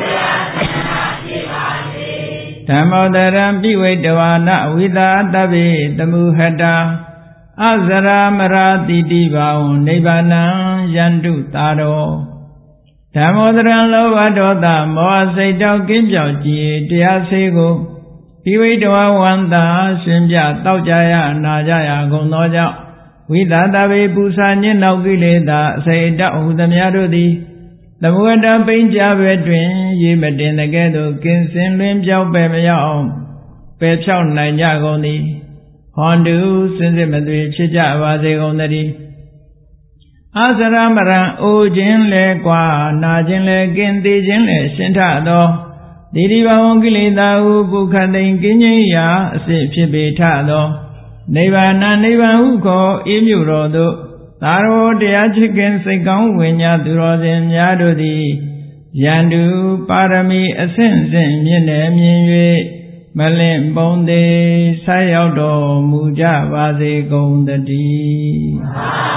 ဓမ္မောတရံပိဝိတဝါနဝိသာတဗ္ဗေတမုဟတာအဇရာမရာတိတိဘာဝနိဗ္ဗာနံယန္တုသာရောဓမ္မောတရံလောဘဒေါသမောဟစိတ်တောက်ကင်းပြောက်ကြည်တရားစေကိုပိဝိတဝါဝန္တာရှင်ပြတောက်ကြရနာကြရကုန်သောကြောင့်ဝိသာတဗ္ဗေပူဇာညင်းနောက်ကိလေသာအစိတ်တောက်ဟုသမျှတို့သည်သမုဒ္ဒပိဉ္ကြဘဲတွင်ရေမတင်တဲ့ကဲ့သို့ကင်းစင်လွင်ပြောက်ပဲမရောက်အောင်ပယ်ဖြောက်နိုင်ကြကုန်သည်ဟောတုစင်စစ်မသွေဖြစ်ကြပါစေကုန်သတည်းအစရမရံအိုခြင်းလဲကွာနာခြင်းလဲကင်းသေးခြင်းလဲရှင်းထသောဒီဒီဘဝကိလေသာဟုပုခတိန်ကင်းခြင်းရာအစစ်ဖြစ်ပေထသောနိဗ္ဗာန်နိဗ္ဗာန်ဟုခေါ်အေးမြုတော်သို့သာရောတရားချစ်ခင်စိတ်ကောင်းဝိညာသူတော်စင်များတို့သည်ယန္တုပါရမီအဆင့်ဆင့်မြင့်နေမြင်၍မလင့်ပုံသေးဆက်ရောက်တော်မူကြပါစေကုန်သတည်း